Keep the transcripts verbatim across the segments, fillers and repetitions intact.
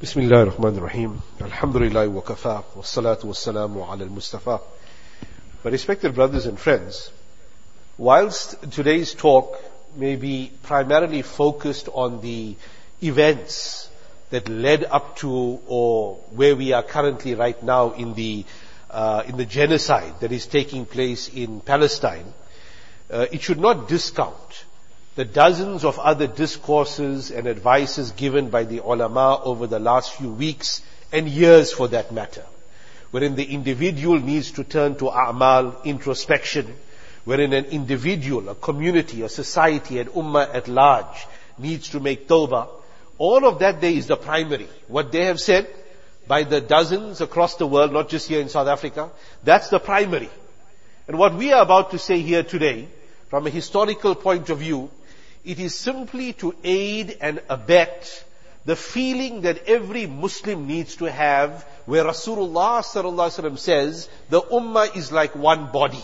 Bismillah ar-Rahman ar-Rahim. Alhamdulillah wa kafa, wa salatu wa salamu ala al-Mustafa. My respected brothers and friends, whilst today's talk may be primarily focused on the events that led up to or where we are currently right now in the uh, in the genocide that is taking place in Palestine, uh, it should not discount the dozens of other discourses and advices given by the ulama over the last few weeks and years for that matter, wherein the individual needs to turn to a'mal, introspection, wherein an individual, a community, a society, an ummah at large needs to make tawbah. All of that there is the primary. What they have said by the dozens across the world, not just here in South Africa, that's the primary. And what we are about to say here today, from a historical point of view, it is simply to aid and abet the feeling that every Muslim needs to have, where Rasulullah sallallahu alaihi wasallam says, the ummah is like one body.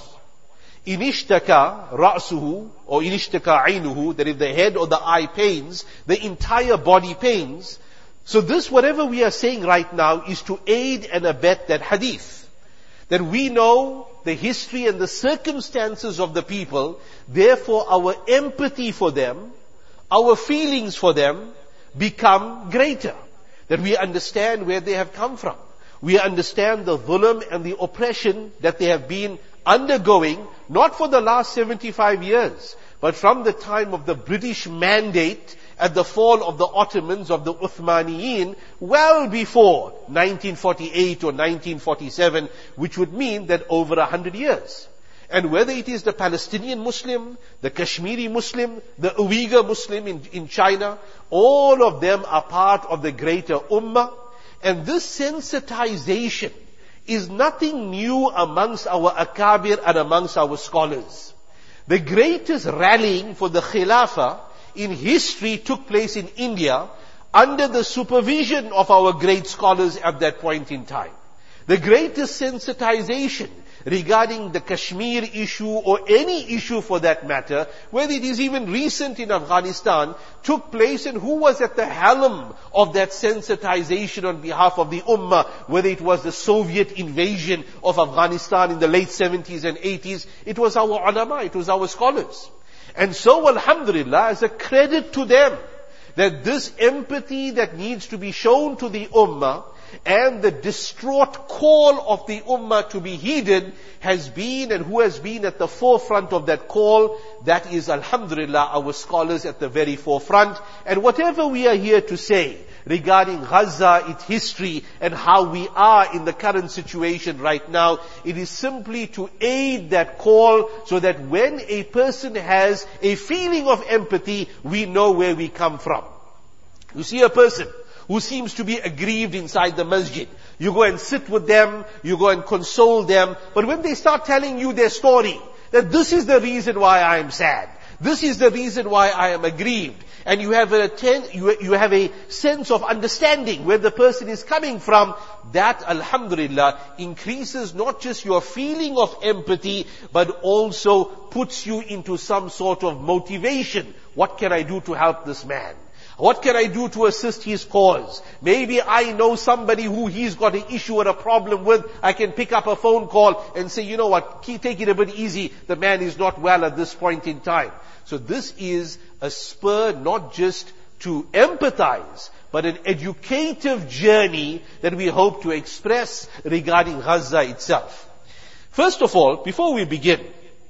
Inishtaka ra'suhu, or inishtaka aynuhu, that if the head or the eye pains, the entire body pains. So this, whatever we are saying right now, is to aid and abet that hadith. That we know the history and the circumstances of the people, therefore our empathy for them, our feelings for them become greater. That we understand where they have come from. We understand the dhulm and the oppression that they have been undergoing, not for the last seventy-five years, but from the time of the British mandate at the fall of the Ottomans, of the Uthmaniyin, well before nineteen forty-eight or nineteen forty-seven, which would mean that over a hundred years. And whether it is the Palestinian Muslim, the Kashmiri Muslim, the Uyghur Muslim in, in China, all of them are part of the greater ummah. And this sensitization is nothing new amongst our akabir and amongst our scholars. The greatest rallying for the Khilafah in history took place in India under the supervision of our great scholars at that point in time. The greatest sensitization regarding the Kashmir issue or any issue for that matter, whether it is even recent in Afghanistan, took place, and who was at the helm of that sensitization on behalf of the ummah, whether it was the Soviet invasion of Afghanistan in the late seventies and eighties, it was our ulama, it was our scholars. And so, alhamdulillah, as a credit to them, that this empathy that needs to be shown to the ummah and the distraught call of the ummah to be heeded has been, and who has been at the forefront of that call, that is, alhamdulillah, our scholars at the very forefront. And whatever we are here to say regarding Gaza, its history, and how we are in the current situation right now, it is simply to aid that call, so that when a person has a feeling of empathy, we know where we come from. You see a person who seems to be aggrieved inside the masjid. You go and sit with them, you go and console them, but when they start telling you their story, that this is the reason why I am sad, this is the reason why I am aggrieved, and you have a ten, you, you have a sense of understanding where the person is coming from, that, alhamdulillah, increases not just your feeling of empathy, but also puts you into some sort of motivation. What can I do to help this man? What can I do to assist his cause? Maybe I know somebody who he's got an issue or a problem with. I can pick up a phone call and say, you know what, take it a bit easy. The man is not well at this point in time. So this is a spur not just to empathize, but an educative journey that we hope to express regarding Gaza itself. First of all, before we begin,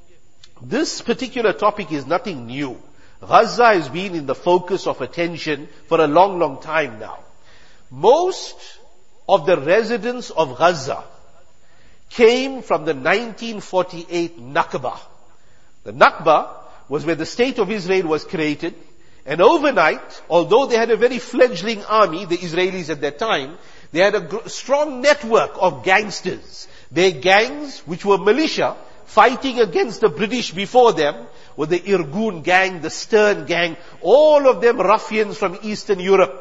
this particular topic is nothing new. Gaza has been in the focus of attention for a long, long time now. Most of the residents of Gaza came from the nineteen forty-eight Nakba. The Nakba was where the state of Israel was created, and overnight, although they had a very fledgling army, the Israelis at that time, they had a strong network of gangsters. Their gangs, which were militia, fighting against the British before them, were the Irgun gang, the Stern gang, all of them ruffians from Eastern Europe.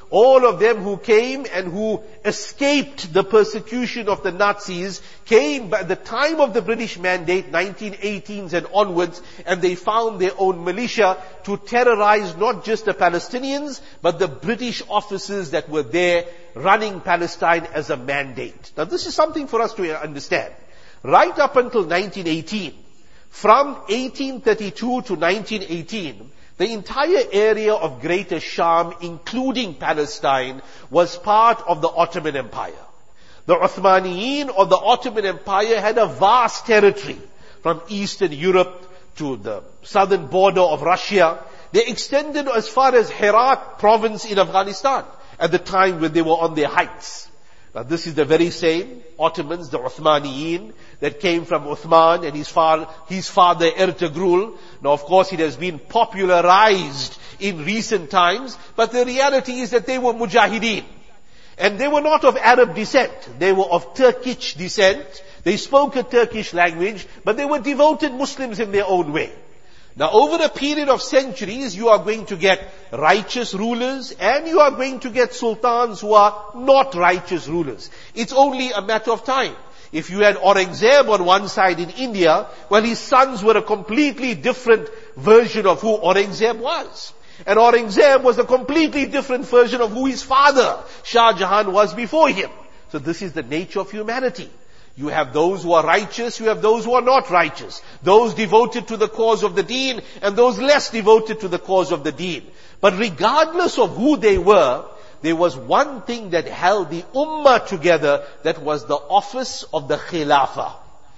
all of them who came and who escaped the persecution of the Nazis, came by the time of the British Mandate, nineteen eighteens and onwards, and they found their own militia to terrorize not just the Palestinians, but the British officers that were there running Palestine as a mandate. Now this is something for us to understand. Right up until nineteen eighteen, from eighteen thirty-two to nineteen eighteen, the entire area of Greater Sham, including Palestine, was part of the Ottoman Empire. The Uthmaniyin or the Ottoman Empire had a vast territory from Eastern Europe to the southern border of Russia. They extended as far as Herat province in Afghanistan at the time when they were on their heights. Now this is the very same Ottomans, the Uthmaniyin, that came from Uthman and his, far, his father Ertugrul. Now of course it has been popularized in recent times, but the reality is that they were Mujahideen. And they were not of Arab descent. They were of Turkish descent. They spoke a Turkish language, but they were devoted Muslims in their own way. Now over a period of centuries, you are going to get righteous rulers and you are going to get sultans who are not righteous rulers. It's only a matter of time. If you had Aurangzeb on one side in India, well, his sons were a completely different version of who Aurangzeb was. And Aurangzeb was a completely different version of who his father, Shah Jahan, was before him. So this is the nature of humanity. You have those who are righteous, you have those who are not righteous. Those devoted to the cause of the deen, and those less devoted to the cause of the deen. But regardless of who they were, there was one thing that held the ummah together, that was the office of the khilafah.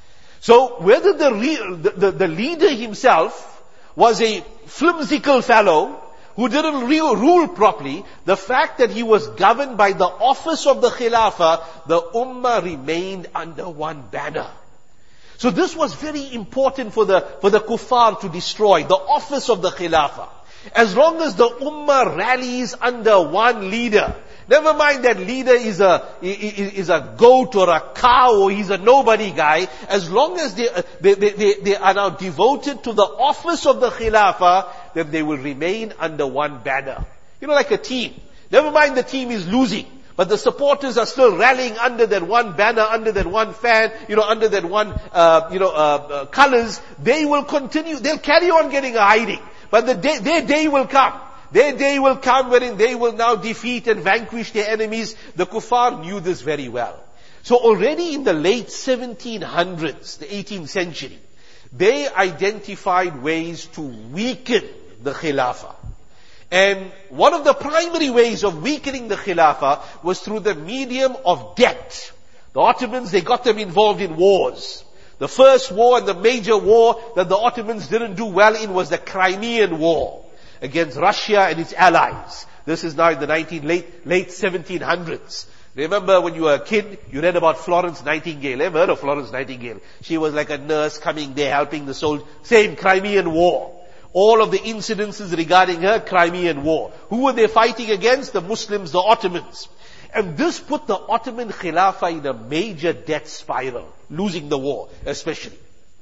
So whether the, re- the, the, the leader himself was a flimsical fellow, who didn't re- rule properly, the fact that he was governed by the office of the Khilafah, the Ummah remained under one banner. So this was very important for the, for the kuffar to destroy, the office of the Khilafah. As long as the Ummah rallies under one leader, never mind that leader is a, is a goat or a cow or he's a nobody guy, as long as they, they, they, they are now devoted to the office of the Khilafah, then they will remain under one banner. You know, like a team. Never mind the team is losing, but the supporters are still rallying under that one banner, under that one fan, you know, under that one, uh, you know, uh, uh, colors. They will continue, they'll carry on getting a hiding. But the day, their day will come. Their day will come wherein they will now defeat and vanquish their enemies. The kuffar knew this very well. So already in the late seventeen hundreds, the eighteenth century, they identified ways to weaken the Khilafah. And one of the primary ways of weakening the Khilafah was through the medium of debt. The Ottomans, they got them involved in wars. The first war and the major war that the Ottomans didn't do well in was the Crimean War against Russia and its allies. This is now in the nineteen, late, late seventeen hundreds. Remember when you were a kid, you read about Florence Nightingale. Ever heard of Florence Nightingale? She was like a nurse coming there helping the soldiers. Same Crimean War. All of the incidences regarding her, Crimean War. Who were they fighting against? The Muslims, the Ottomans. And this put the Ottoman Khilafah in a major debt spiral, losing the war especially.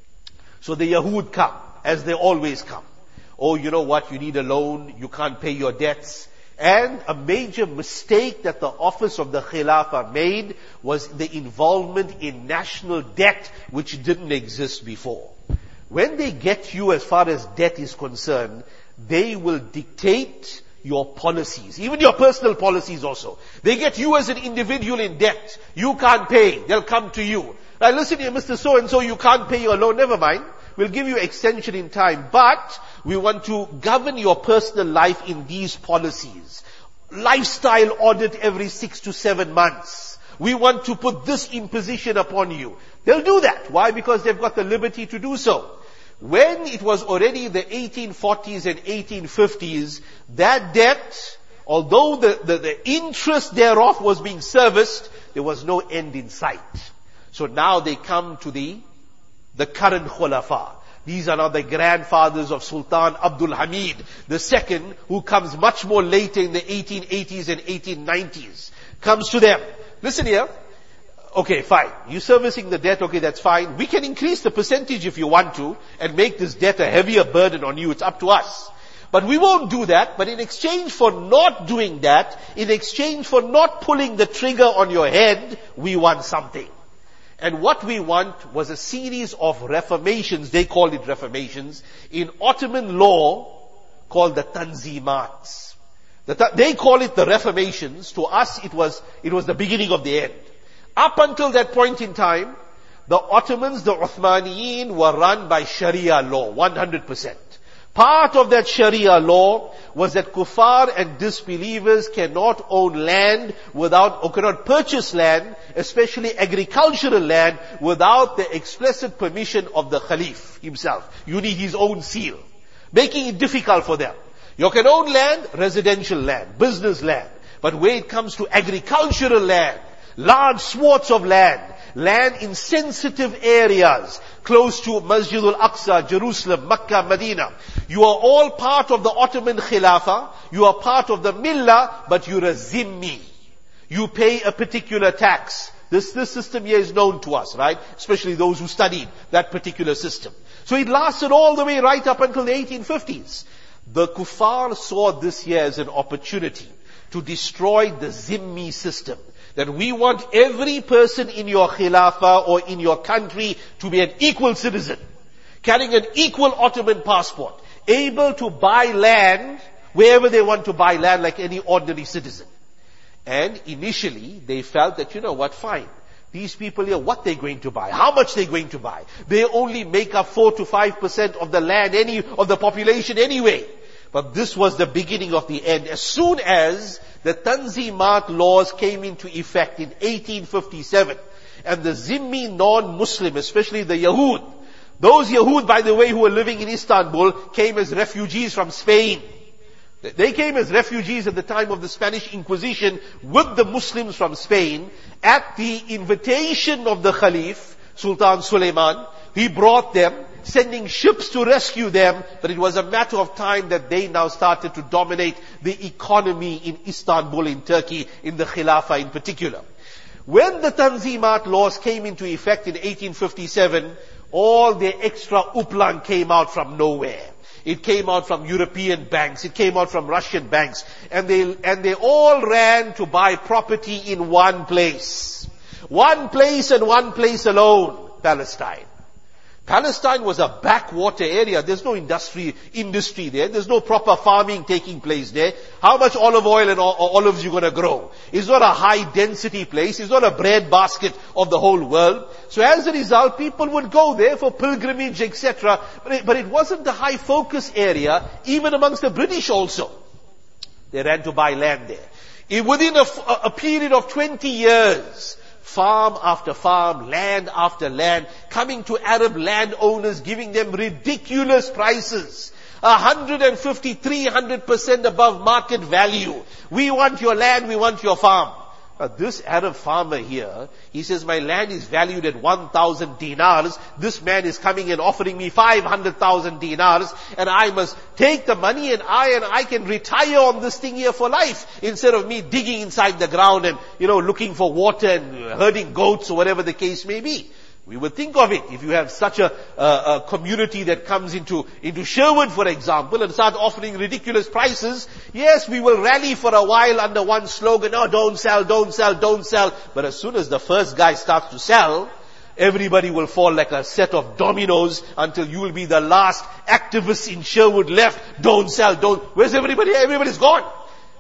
So the Yahud come, as they always come. Oh, you know what, you need a loan, you can't pay your debts. And a major mistake that the office of the Khilafah made was the involvement in national debt, which didn't exist before. When they get you as far as debt is concerned, they will dictate your policies, even your personal policies also. They get you as an individual in debt. You can't pay. They'll come to you. Now listen here, Mister So-and-so, you can't pay your loan. Never mind. We'll give you extension in time. But we want to govern your personal life in these policies. Lifestyle audit every six to seven months. We want to put this imposition upon you. They'll do that. Why? Because they've got the liberty to do so. When it was already the eighteen forties and eighteen fifties, that debt, although the, the, the interest thereof was being serviced, there was no end in sight. So now they come to the, the current Khulafa. These are now the grandfathers of Sultan Abdul Hamid the second, who comes much more later in the eighteen eighties and eighteen nineties. Comes to them. Listen here. Okay, fine. You're servicing the debt, okay, that's fine. We can increase the percentage if you want to and make this debt a heavier burden on you. It's up to us. But we won't do that. But in exchange for not doing that, in exchange for not pulling the trigger on your head, we want something. And what we want was a series of reformations, they called it reformations, in Ottoman law called the Tanzimats. The, they call it the reformations. To us it was, it was the beginning of the end. Up until that point in time, the Ottomans, the Uthmaniyin were run by Sharia law, one hundred percent. Part of that Sharia law was that kuffar and disbelievers cannot own land without, or cannot purchase land, especially agricultural land, without the explicit permission of the Khalif himself. You need his own seal, making it difficult for them. You can own land, residential land, business land. But when it comes to agricultural land, large swaths of land, land in sensitive areas, close to Masjid al-Aqsa, Jerusalem, Makkah, Medina. You are all part of the Ottoman Khilafah, you are part of the Millah, but you're a zimmi. You pay a particular tax. This, this system here is known to us, right? Especially those who studied that particular system. So it lasted all the way right up until the eighteen fifties. The kuffar saw this here as an opportunity to destroy the zimmi system. That we want every person in your khilafah or in your country to be an equal citizen, carrying an equal Ottoman passport, able to buy land wherever they want to buy land like any ordinary citizen. And initially they felt that, you know what, fine. These people here, what they're going to buy, how much they're going to buy. They only make up four to five percent of the land, any of the population anyway. But this was the beginning of the end. As soon as the Tanzimat laws came into effect in eighteen fifty-seven, and the Zimmi non-Muslim, especially the Yahud, those Yahud, by the way, who were living in Istanbul, came as refugees from Spain. They came as refugees at the time of the Spanish Inquisition with the Muslims from Spain. At the invitation of the Khalif, Sultan Suleiman, he brought them, sending ships to rescue them, but it was a matter of time that they now started to dominate the economy in Istanbul, in Turkey, in the Khilafah in particular. When the Tanzimat laws came into effect in eighteen fifty-seven, all the extra uplan came out from nowhere. It came out from European banks, it came out from Russian banks, and they, and they all ran to buy property in one place. One place and one place alone, Palestine. Palestine was a backwater area. There's no industry, industry there. There's no proper farming taking place there. How much olive oil and olives you gonna grow? It's not a high density place. It's not a bread basket of the whole world. So as a result, people would go there for pilgrimage, et cetera. But it, but it wasn't the high focus area, even amongst the British also. They ran to buy land there. In, within a, a period of twenty years, farm after farm, land after land, coming to Arab landowners, giving them ridiculous prices. one hundred fifty, three hundred percent above market value. We want your land, we want your farm. Now this Arab farmer here, he says, my land is valued at one thousand dinars. This man is coming and offering me five hundred thousand dinars, and I must take the money and I and I can retire on this thing here for life, instead of me digging inside the ground and, you know, looking for water and herding goats or whatever the case may be. We would think of it, if you have such a, uh, a community that comes into, into Sherwood, for example, and start offering ridiculous prices, yes, we will rally for a while under one slogan, oh, don't sell, don't sell, don't sell. But as soon as the first guy starts to sell, everybody will fall like a set of dominoes until you will be the last activist in Sherwood left. Don't sell, don't. Where's everybody? Everybody's gone.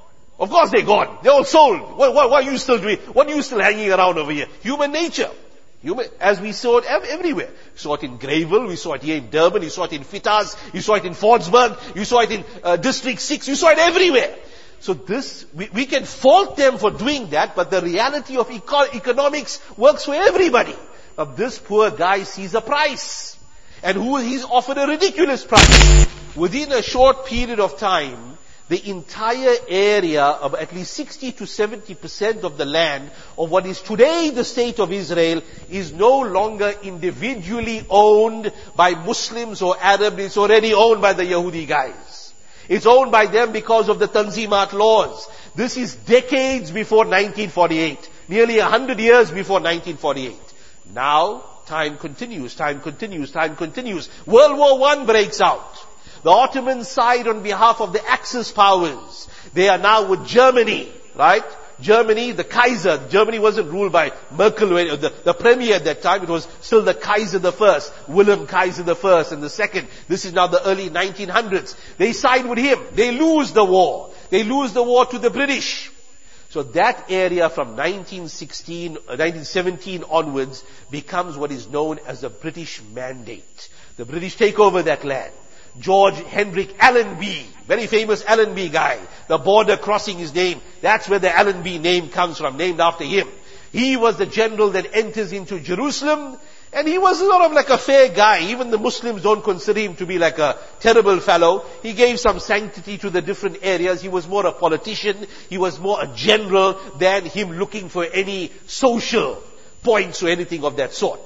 Of course they're gone. They're all sold. What, what, what are you still doing? What are you still hanging around over here? Human nature. Human, as we saw it ev- everywhere. We saw it in Greyville, we saw it here in Durban, you saw it in Fittaz, you saw it in Fordsburg, you saw it in uh, District six, you saw it everywhere. So this, we, we can fault them for doing that, but the reality of eco- economics works for everybody. Now this poor guy sees a price, and who he's offered a ridiculous price. Within a short period of time, the entire area of at least sixty to seventy percent of the land of what is today the state of Israel is no longer individually owned by Muslims or Arabs. It's already owned by the Yahudi guys. It's owned by them because of the Tanzimat laws. This is decades before nineteen forty-eight. Nearly a hundred years before nineteen forty-eight. Now, time continues, time continues, time continues. World War One breaks out. The Ottomans side on behalf of the Axis powers. They are now with Germany, right? Germany, the Kaiser. Germany wasn't ruled by Merkel, the, the premier at that time. It was still the Kaiser the First, Wilhelm Kaiser the First and the Second. This is now the early nineteen hundreds. They side with him. They lose the war. They lose the war to the British. So that area from nineteen sixteen, nineteen seventeen onwards becomes what is known as the British Mandate. The British take over that land. George Hendrik Allenby, very famous Allenby guy, the border crossing his name. That's where the Allenby name comes from, named after him. He was the general that enters into Jerusalem, and he was sort of like a fair guy. Even the Muslims don't consider him to be like a terrible fellow. He gave some sanctity to the different areas. He was more a politician. He was more a general than him looking for any social points or anything of that sort.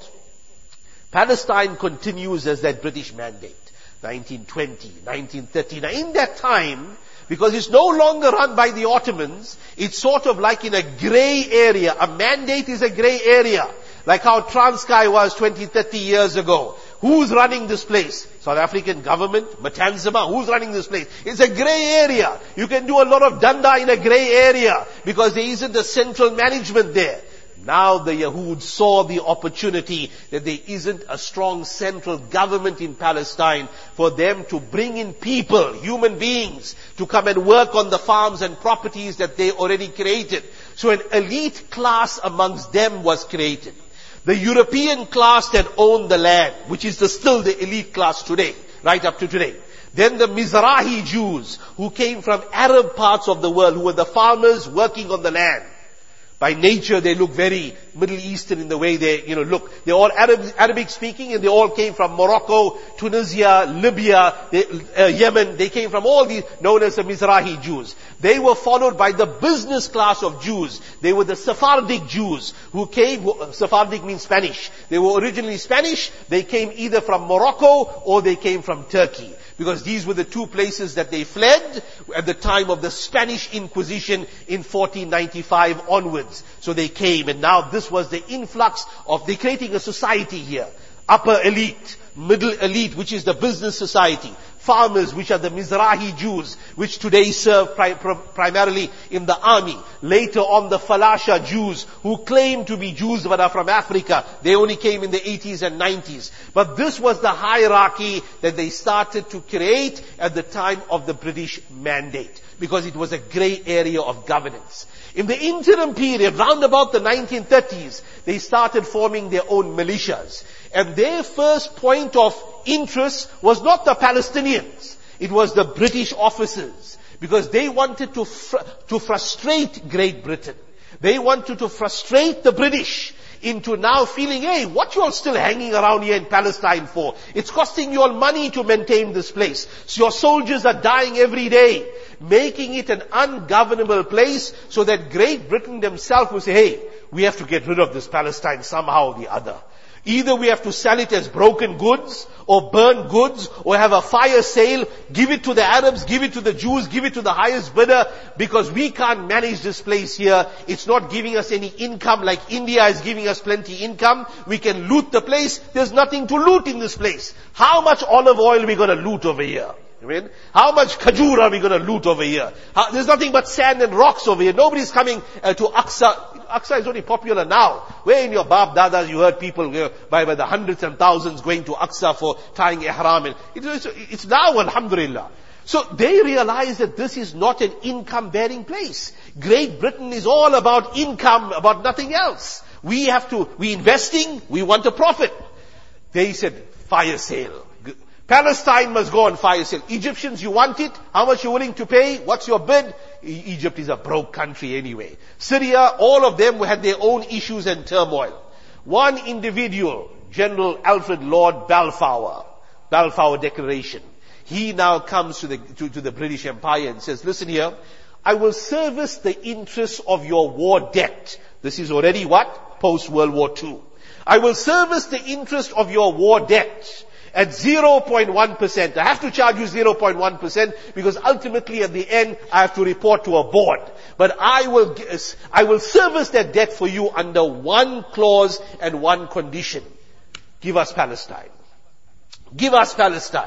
Palestine continues as that British Mandate. nineteen twenty, nineteen thirty. Now in that time, because it's no longer run by the Ottomans, it's sort of like in a grey area. A mandate is a grey area. Like how Transkei was twenty, thirty years ago. Who's running this place? South African government? Matanzima? Who's running this place? It's a grey area. You can do a lot of danda in a grey area because there isn't a central management there. Now the Yahud saw the opportunity that there isn't a strong central government in Palestine for them to bring in people, human beings, to come and work on the farms and properties that they already created. So an elite class amongst them was created. The European class that owned the land, which is the, still the elite class today, right up to today. Then the Mizrahi Jews, who came from Arab parts of the world, who were the farmers working on the land. By nature, they look very Middle Eastern in the way they, you know, look. They're all Arab, Arabic speaking, and they all came from Morocco, Tunisia, Libya, they, uh, Yemen. They came from all these, known as the Mizrahi Jews. They were followed by the business class of Jews. They were the Sephardic Jews who came, who, Sephardic means Spanish. They were originally Spanish. They came either from Morocco or they came from Turkey. Because these were the two places that they fled at the time of the Spanish Inquisition in fourteen ninety-five onwards. So they came, and now this was the influx of, they're creating a society here. Upper elite, middle elite, which is the business society. Farmers, which are the Mizrahi Jews, which today serve pri- pri- primarily in the army. Later on, the Falasha Jews, who claim to be Jews but are from Africa. They only came in the eighties and nineties. But this was the hierarchy that they started to create at the time of the British Mandate, because it was a grey area of governance. In the interim period, round about the nineteen thirties, they started forming their own militias. And their first point of interest was not the Palestinians. It was the British officers. Because they wanted to fr- to frustrate Great Britain. They wanted to frustrate the British into now feeling, hey, what you all still hanging around here in Palestine for? It's costing you all money to maintain this place. So your soldiers are dying every day, making it an ungovernable place so that Great Britain themselves will say, hey, we have to get rid of this Palestine somehow or the other. Either we have to sell it as broken goods, or burn goods, or have a fire sale, give it to the Arabs, give it to the Jews, give it to the highest bidder, because we can't manage this place here. It's not giving us any income like India is giving us plenty income. We can loot the place. There's nothing to loot in this place. How much olive oil are we going to loot over here? I mean, how much khajur are we going to loot over here? How, there's nothing but sand and rocks over here. Nobody's coming uh, to Aqsa. Aqsa is only popular now. Where in your Bab Dadas you heard people uh, by, by the hundreds and thousands going to Aqsa for tying ihram. And it, it's, it's now, alhamdulillah. So they realize that this is not an income-bearing place. Great Britain is all about income, about nothing else. We have to, we investing, we want a profit. They said, fire sale. Palestine must go on fire sale. Egyptians, you want it? How much you willing to pay? What's your bid? E- Egypt is a broke country anyway. Syria, all of them had their own issues and turmoil. One individual, General Alfred Lord Balfour, Balfour Declaration, he now comes to the, to, to the British Empire and says, listen here, I will service the interests of your war debt. This is already what? Post-World War Two. I will service the interest of your war debt at zero point one percent. I have to charge you zero point one percent because ultimately at the end I have to report to a board. But I will, I will service that debt for you under one clause and one condition. Give us Palestine. Give us Palestine.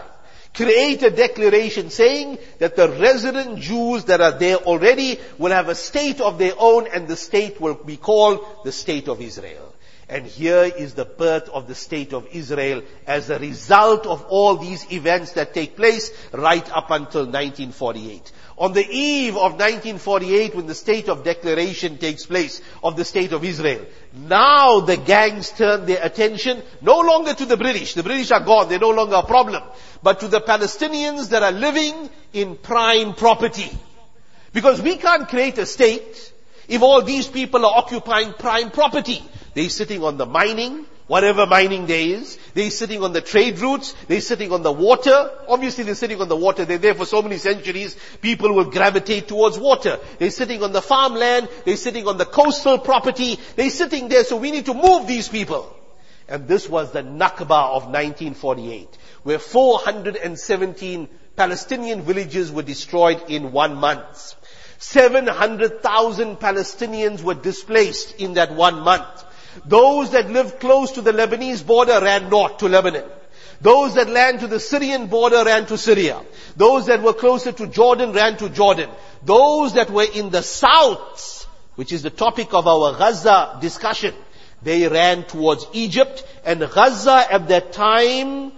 create a declaration saying that the resident Jews that are there already will have a state of their own, and the state will be called the State of Israel. And here is the birth of the State of Israel as a result of all these events that take place right up until nineteen forty-eight. On the eve of nineteen forty-eight, when the State of Declaration takes place of the State of Israel, now the gangs turn their attention no longer to the British. The British are gone, they're no longer a problem. But to the Palestinians that are living in prime property. Because we can't create a state if all these people are occupying prime property. They're sitting on the mining, whatever mining there is. They're sitting on the trade routes. They're sitting on the water. Obviously they're sitting on the water. They're there for so many centuries. People will gravitate towards water. They're sitting on the farmland. They're sitting on the coastal property. They're sitting there, so we need to move these people. And this was the Nakba of nineteen forty-eight, where four hundred seventeen Palestinian villages were destroyed in one month. seven hundred thousand Palestinians were displaced in that one month. Those that lived close to the Lebanese border ran north to Lebanon. Those that ran to the Syrian border ran to Syria. Those that were closer to Jordan ran to Jordan. Those that were in the south, which is the topic of our Gaza discussion, they ran towards Egypt, and Gaza at that time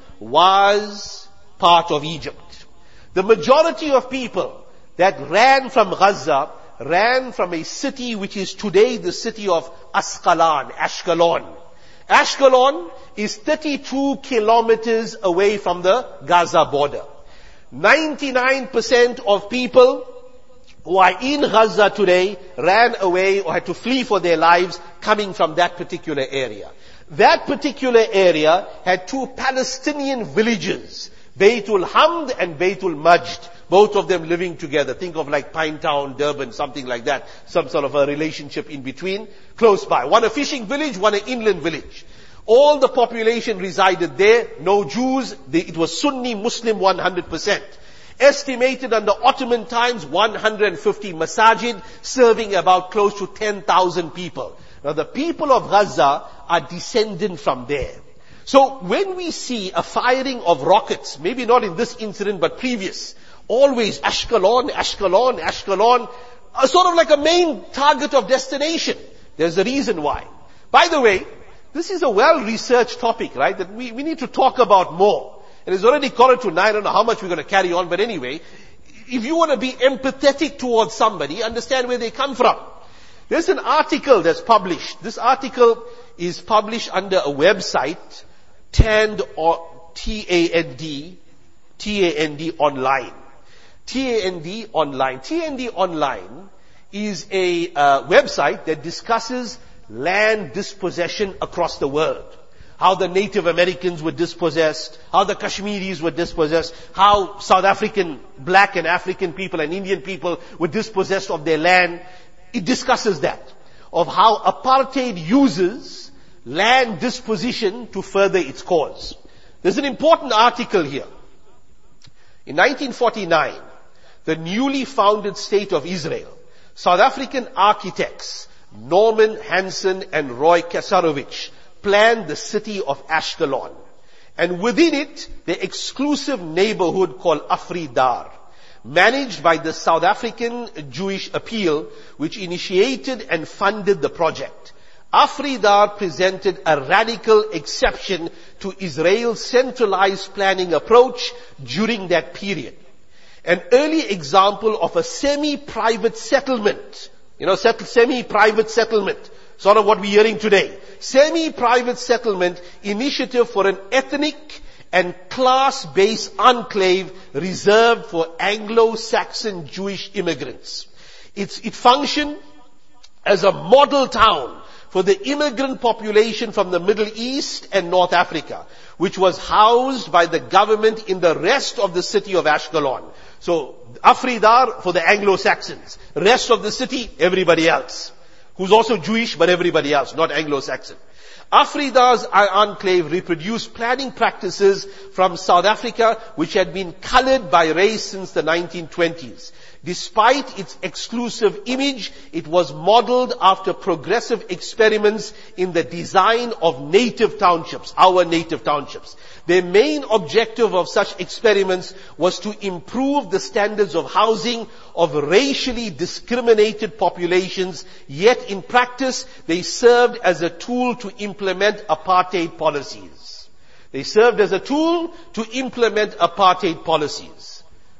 was part of Egypt. The majority of people that ran from Gaza ran from a city which is today the city of Asqalan, Ashkelon. Ashkelon is thirty-two kilometers away from the Gaza border. ninety-nine percent of people who are in Gaza today ran away or had to flee for their lives coming from that particular area. That particular area had two Palestinian villages, Baytul Hamd and Baytul Majd. Both of them living together. Think of like Pinetown, Durban, something like that. Some sort of a relationship in between, close by. One a fishing village, one an inland village. All the population resided there, no Jews. It was Sunni Muslim one hundred percent. Estimated under Ottoman times, one hundred fifty masajid, serving about close to ten thousand people. Now the people of Gaza are descendant from there. So when we see a firing of rockets, maybe not in this incident but previous, always Ashkelon, Ashkelon, Ashkelon, a sort of like a main target of destination. There's a reason why. By the way, this is a well-researched topic, right, that we, we need to talk about more. And it's already quarter to nine, I don't know how much we're going to carry on, but anyway, if you want to be empathetic towards somebody, understand where they come from. There's an article that's published. This article is published under a website, Tand or T A N D, T A N D online. T A N D online. T A N D online is a uh, website that discusses land dispossession across the world. How the Native Americans were dispossessed, how the Kashmiris were dispossessed, how South African, black and African people and Indian people were dispossessed of their land. It discusses that, of how apartheid uses land disposition to further its cause. There's an important article here. In nineteen forty-nine, the newly founded State of Israel, South African architects Norman Hansen and Roy Kasarovich planned the city of Ashkelon, and within it the exclusive neighborhood called Afridar, managed by the South African Jewish Appeal, which initiated and funded the project. Afridar presented a radical exception to Israel's centralized planning approach during that period. An early example of a semi-private settlement, you know, semi-private settlement, sort of what we're hearing today. Semi-private settlement initiative for an ethnic and class-based enclave reserved for Anglo-Saxon Jewish immigrants. It's, it functioned as a model town for the immigrant population from the Middle East and North Africa, which was housed by the government in the rest of the city of Ashkelon. So, Afridar for the Anglo-Saxons. Rest of the city, everybody else. Who's also Jewish, but everybody else, not Anglo-Saxon. Afridar's enclave reproduced planning practices from South Africa, which had been colored by race since the nineteen twenties. Despite its exclusive image, it was modeled after progressive experiments in the design of native townships, our native townships. Their main objective of such experiments was to improve the standards of housing of racially discriminated populations, yet in practice they served as a tool to implement apartheid policies. They served as a tool to implement apartheid policies.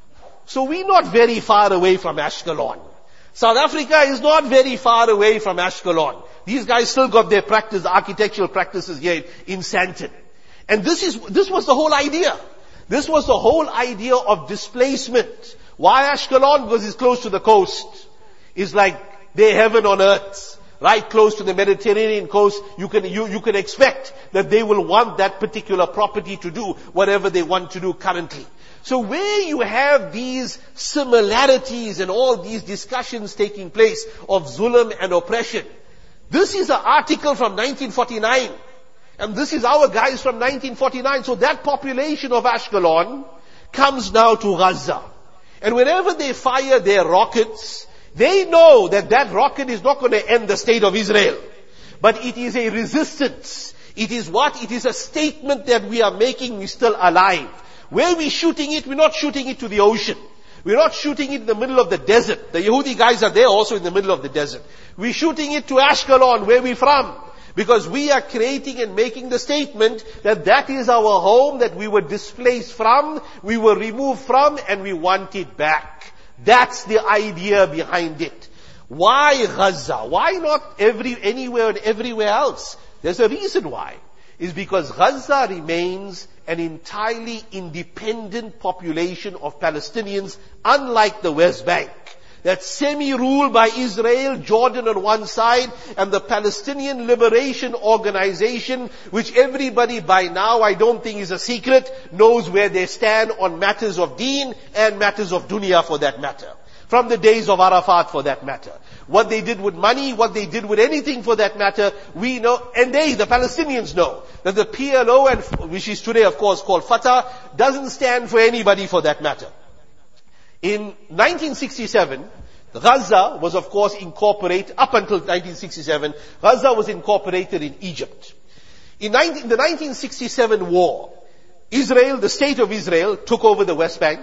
So we're not very far away from Ashkelon. South Africa is not very far away from Ashkelon. These guys still got their practice, architectural practices here in Sandton. And this is, this was the whole idea. This was the whole idea of displacement. Why Ashkelon? Because it's close to the coast. It's like their heaven on earth. Right close to the Mediterranean coast, you can, you, you can expect that they will want that particular property to do whatever they want to do currently. So where you have these similarities and all these discussions taking place of zulm and oppression, this is an article from nineteen forty-nine. And this is our guys from nineteen forty-nine. So that population of Ashkelon comes now to Gaza. And whenever they fire their rockets, they know that that rocket is not going to end the state of Israel. But it is a resistance. It is what? It is a statement that we are making, we're still alive. Where we're shooting it, we're not shooting it to the ocean. We're not shooting it in the middle of the desert. The Yehudi guys are there also in the middle of the desert. We're shooting it to Ashkelon, where we're from. Because we are creating and making the statement that that is our home, that we were displaced from, we were removed from, and we want it back. That's the idea behind it. Why Gaza? Why not every, anywhere and everywhere else? There's a reason why. It's because Gaza remains an entirely independent population of Palestinians, unlike the West Bank. That's semi-ruled by Israel, Jordan on one side, and the Palestinian Liberation Organization, which everybody by now, I don't think is a secret, knows where they stand on matters of deen and matters of dunya for that matter. From the days of Arafat for that matter. What they did with money, what they did with anything for that matter, we know, and they, the Palestinians know, that the P L O, and which is today of course called Fatah, doesn't stand for anybody for that matter. In nineteen sixty-seven, Gaza was of course incorporated, up until nineteen sixty-seven, Gaza was incorporated in Egypt. In nineteen, the nineteen sixty-seven war, Israel, the state of Israel, took over the West Bank,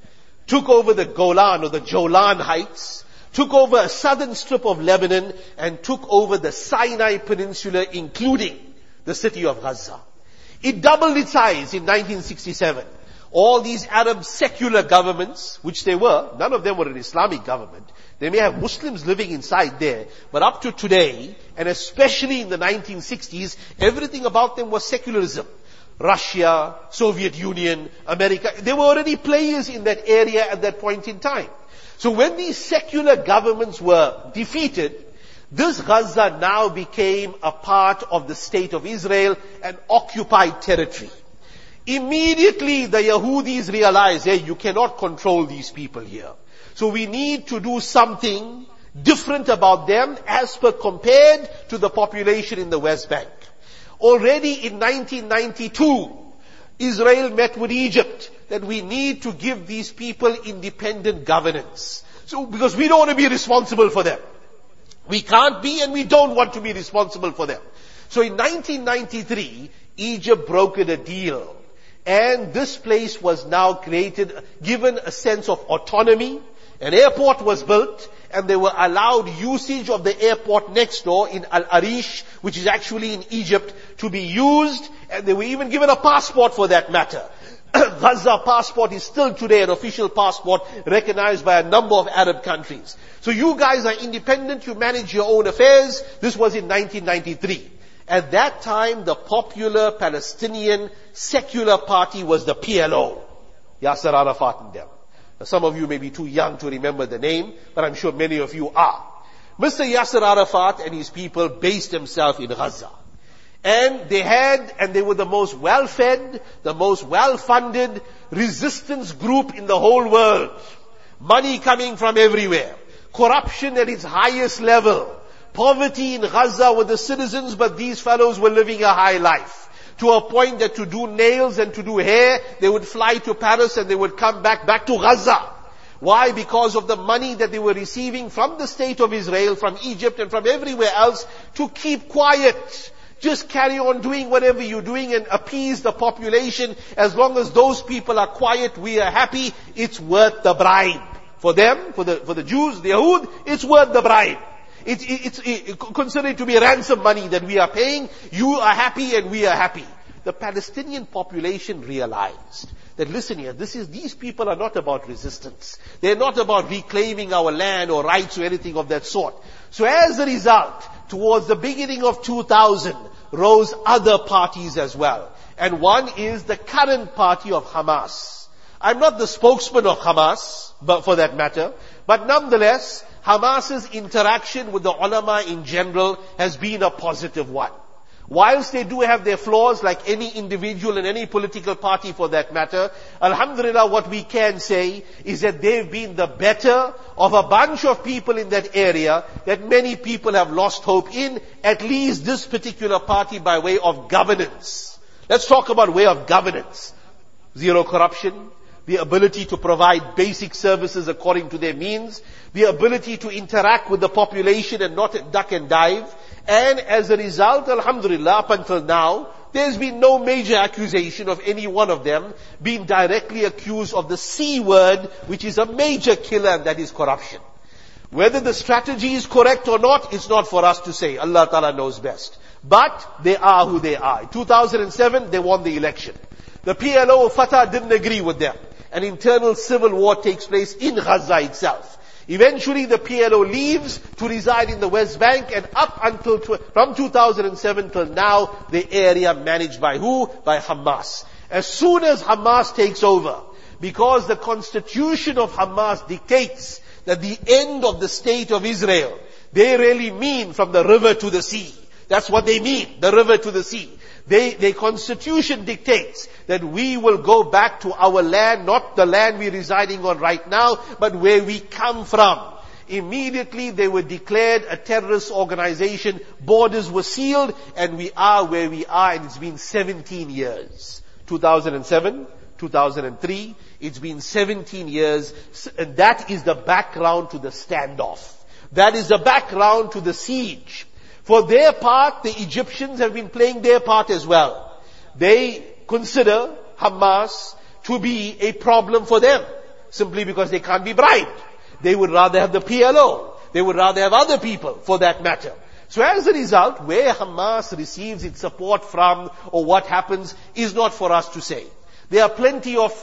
took over the Golan or the Jolan Heights, took over a southern strip of Lebanon, and took over the Sinai Peninsula, including the city of Gaza. It doubled its size in nineteen sixty-seven. All these Arab secular governments, which they were, none of them were an Islamic government. They may have Muslims living inside there, but up to today, and especially in the nineteen sixties, everything about them was secularism. Russia, Soviet Union, America, they were already players in that area at that point in time. So when these secular governments were defeated, this Gaza now became a part of the state of Israel, an occupied territory. Immediately the Yahudis realized, hey, you cannot control these people here. So we need to do something different about them as per compared to the population in the West Bank. Already in nineteen ninety-two, Israel met with Egypt that we need to give these people independent governance. So, because we don't want to be responsible for them. We can't be and we don't want to be responsible for them. So in nineteen ninety-three, Egypt brokered a deal. And this place was now created, given a sense of autonomy. An airport was built, and they were allowed usage of the airport next door in Al Arish, which is actually in Egypt, to be used, and they were even given a passport for that matter. Gaza passport is still today an official passport recognized by a number of Arab countries. So you guys are independent, you manage your own affairs. This was in nineteen ninety-three. At that time, the popular Palestinian secular party was the P L O. Yasser Arafat and them. Now, some of you may be too young to remember the name, but I'm sure many of you are. Mister Yasser Arafat and his people based themselves in Gaza. And they had, and they were the most well-fed, the most well-funded resistance group in the whole world. Money coming from everywhere. Corruption at its highest level. Poverty in Gaza with the citizens, but these fellows were living a high life. To a point that to do nails and to do hair, they would fly to Paris and they would come back, back to Gaza. Why? Because of the money that they were receiving from the state of Israel, from Egypt and from everywhere else to keep quiet. Just carry on doing whatever you're doing and appease the population. As long as those people are quiet, we are happy. It's worth the bribe. For them, for the, for the Jews, the Yahud, it's worth the bribe. It's, it's, it's considered to be ransom money that we are paying. You are happy and we are happy. The Palestinian population realized that, listen here, this is, these people are not about resistance. They're not about reclaiming our land or rights or anything of that sort. So as a result, towards the beginning of two thousand, rose other parties as well. And one is the current party of Hamas. I'm not the spokesman of Hamas, but for that matter, but nonetheless, Hamas's interaction with the ulama in general has been a positive one. Whilst they do have their flaws, like any individual and any political party for that matter, alhamdulillah, what we can say is that they've been the better of a bunch of people in that area that many people have lost hope in, at least this particular party by way of governance. Let's talk about way of governance. Zero corruption, the ability to provide basic services according to their means, the ability to interact with the population and not duck and dive. And as a result, alhamdulillah, up until now, there's been no major accusation of any one of them being directly accused of the C word, which is a major killer, and that is corruption. Whether the strategy is correct or not, it's not for us to say. Allah Ta'ala knows best. But they are who they are. In two thousand seven, they won the election. The P L O of Fatah didn't agree with them. An internal civil war takes place in Gaza itself. Eventually the P L O leaves to reside in the West Bank, and up until, from two thousand seven till now, the area managed by who? By Hamas. As soon as Hamas takes over, because the constitution of Hamas dictates that the end of the state of Israel, they really mean from the river to the sea. That's what they mean, the river to the sea. They, their constitution dictates that we will go back to our land, not the land we're residing on right now, but where we come from. Immediately they were declared a terrorist organization, borders were sealed, and we are where we are, and it's been seventeen years. two thousand seven, two thousand three, it's been seventeen years, and that is the background to the standoff. That is the background to the siege. For their part, the Egyptians have been playing their part as well. They consider Hamas to be a problem for them, simply because they can't be bribed. They would rather have the P L O. They would rather have other people for that matter. So as a result, where Hamas receives its support from or what happens is not for us to say. There are plenty of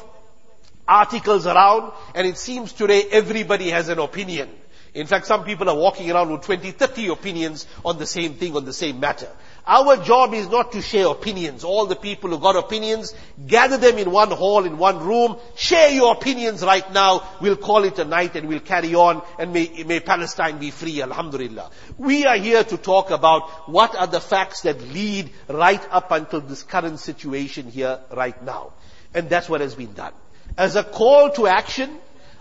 articles around, and it seems today everybody has an opinion. In fact, some people are walking around with twenty, thirty opinions on the same thing, on the same matter. Our job is not to share opinions. All the people who got opinions, gather them in one hall, in one room, share your opinions right now. We'll call it a night and we'll carry on, and may, may Palestine be free, alhamdulillah. We are here to talk about what are the facts that lead right up until this current situation here right now. And that's what has been done. As a call to action,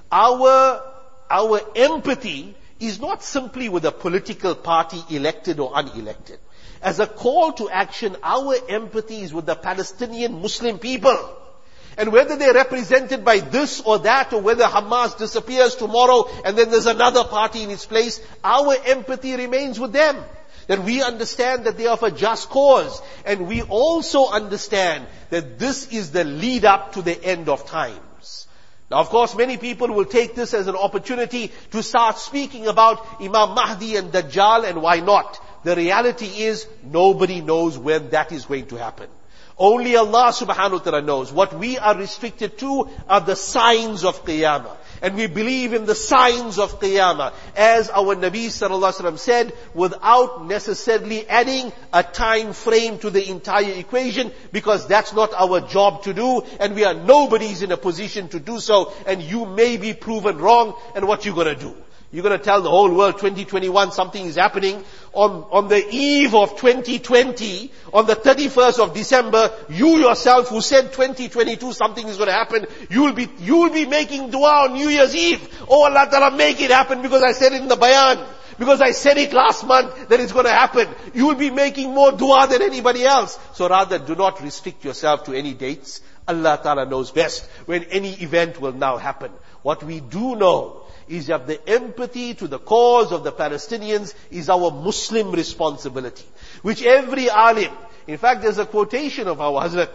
our Our empathy is not simply with a political party, elected or unelected. As a call to action, our empathy is with the Palestinian Muslim people. And whether they're represented by this or that, or whether Hamas disappears tomorrow and then there's another party in its place, our empathy remains with them. That we understand that they are of a just cause. And we also understand that this is the lead up to the end of time. Now, of course, many people will take this as an opportunity to start speaking about Imam Mahdi and Dajjal, and why not? The reality is, nobody knows when that is going to happen. Only Allah subhanahu wa ta'ala knows. What we are restricted to are the signs of Qiyamah. And we believe in the signs of Qiyamah. As our Nabi sallallahu alaihi wasallam said, without necessarily adding a time frame to the entire equation, because that's not our job to do, and we are nobody's in a position to do so, and you may be proven wrong, and what you gonna do? You're going to tell the whole world twenty twenty-one something is happening. On, on the eve of twenty twenty, on the thirty-first of December, you yourself who said twenty twenty-two something is going to happen, you'll be, you'll be making dua on New Year's Eve. Oh Allah Ta'ala, make it happen because I said it in the bayan. Because I said it last month that it's going to happen. You'll be making more dua than anybody else. So rather, do not restrict yourself to any dates. Allah Ta'ala knows best when any event will now happen. What we do know is that the empathy to the cause of the Palestinians is our Muslim responsibility, which every alim, in fact there's a quotation of our Hazrat,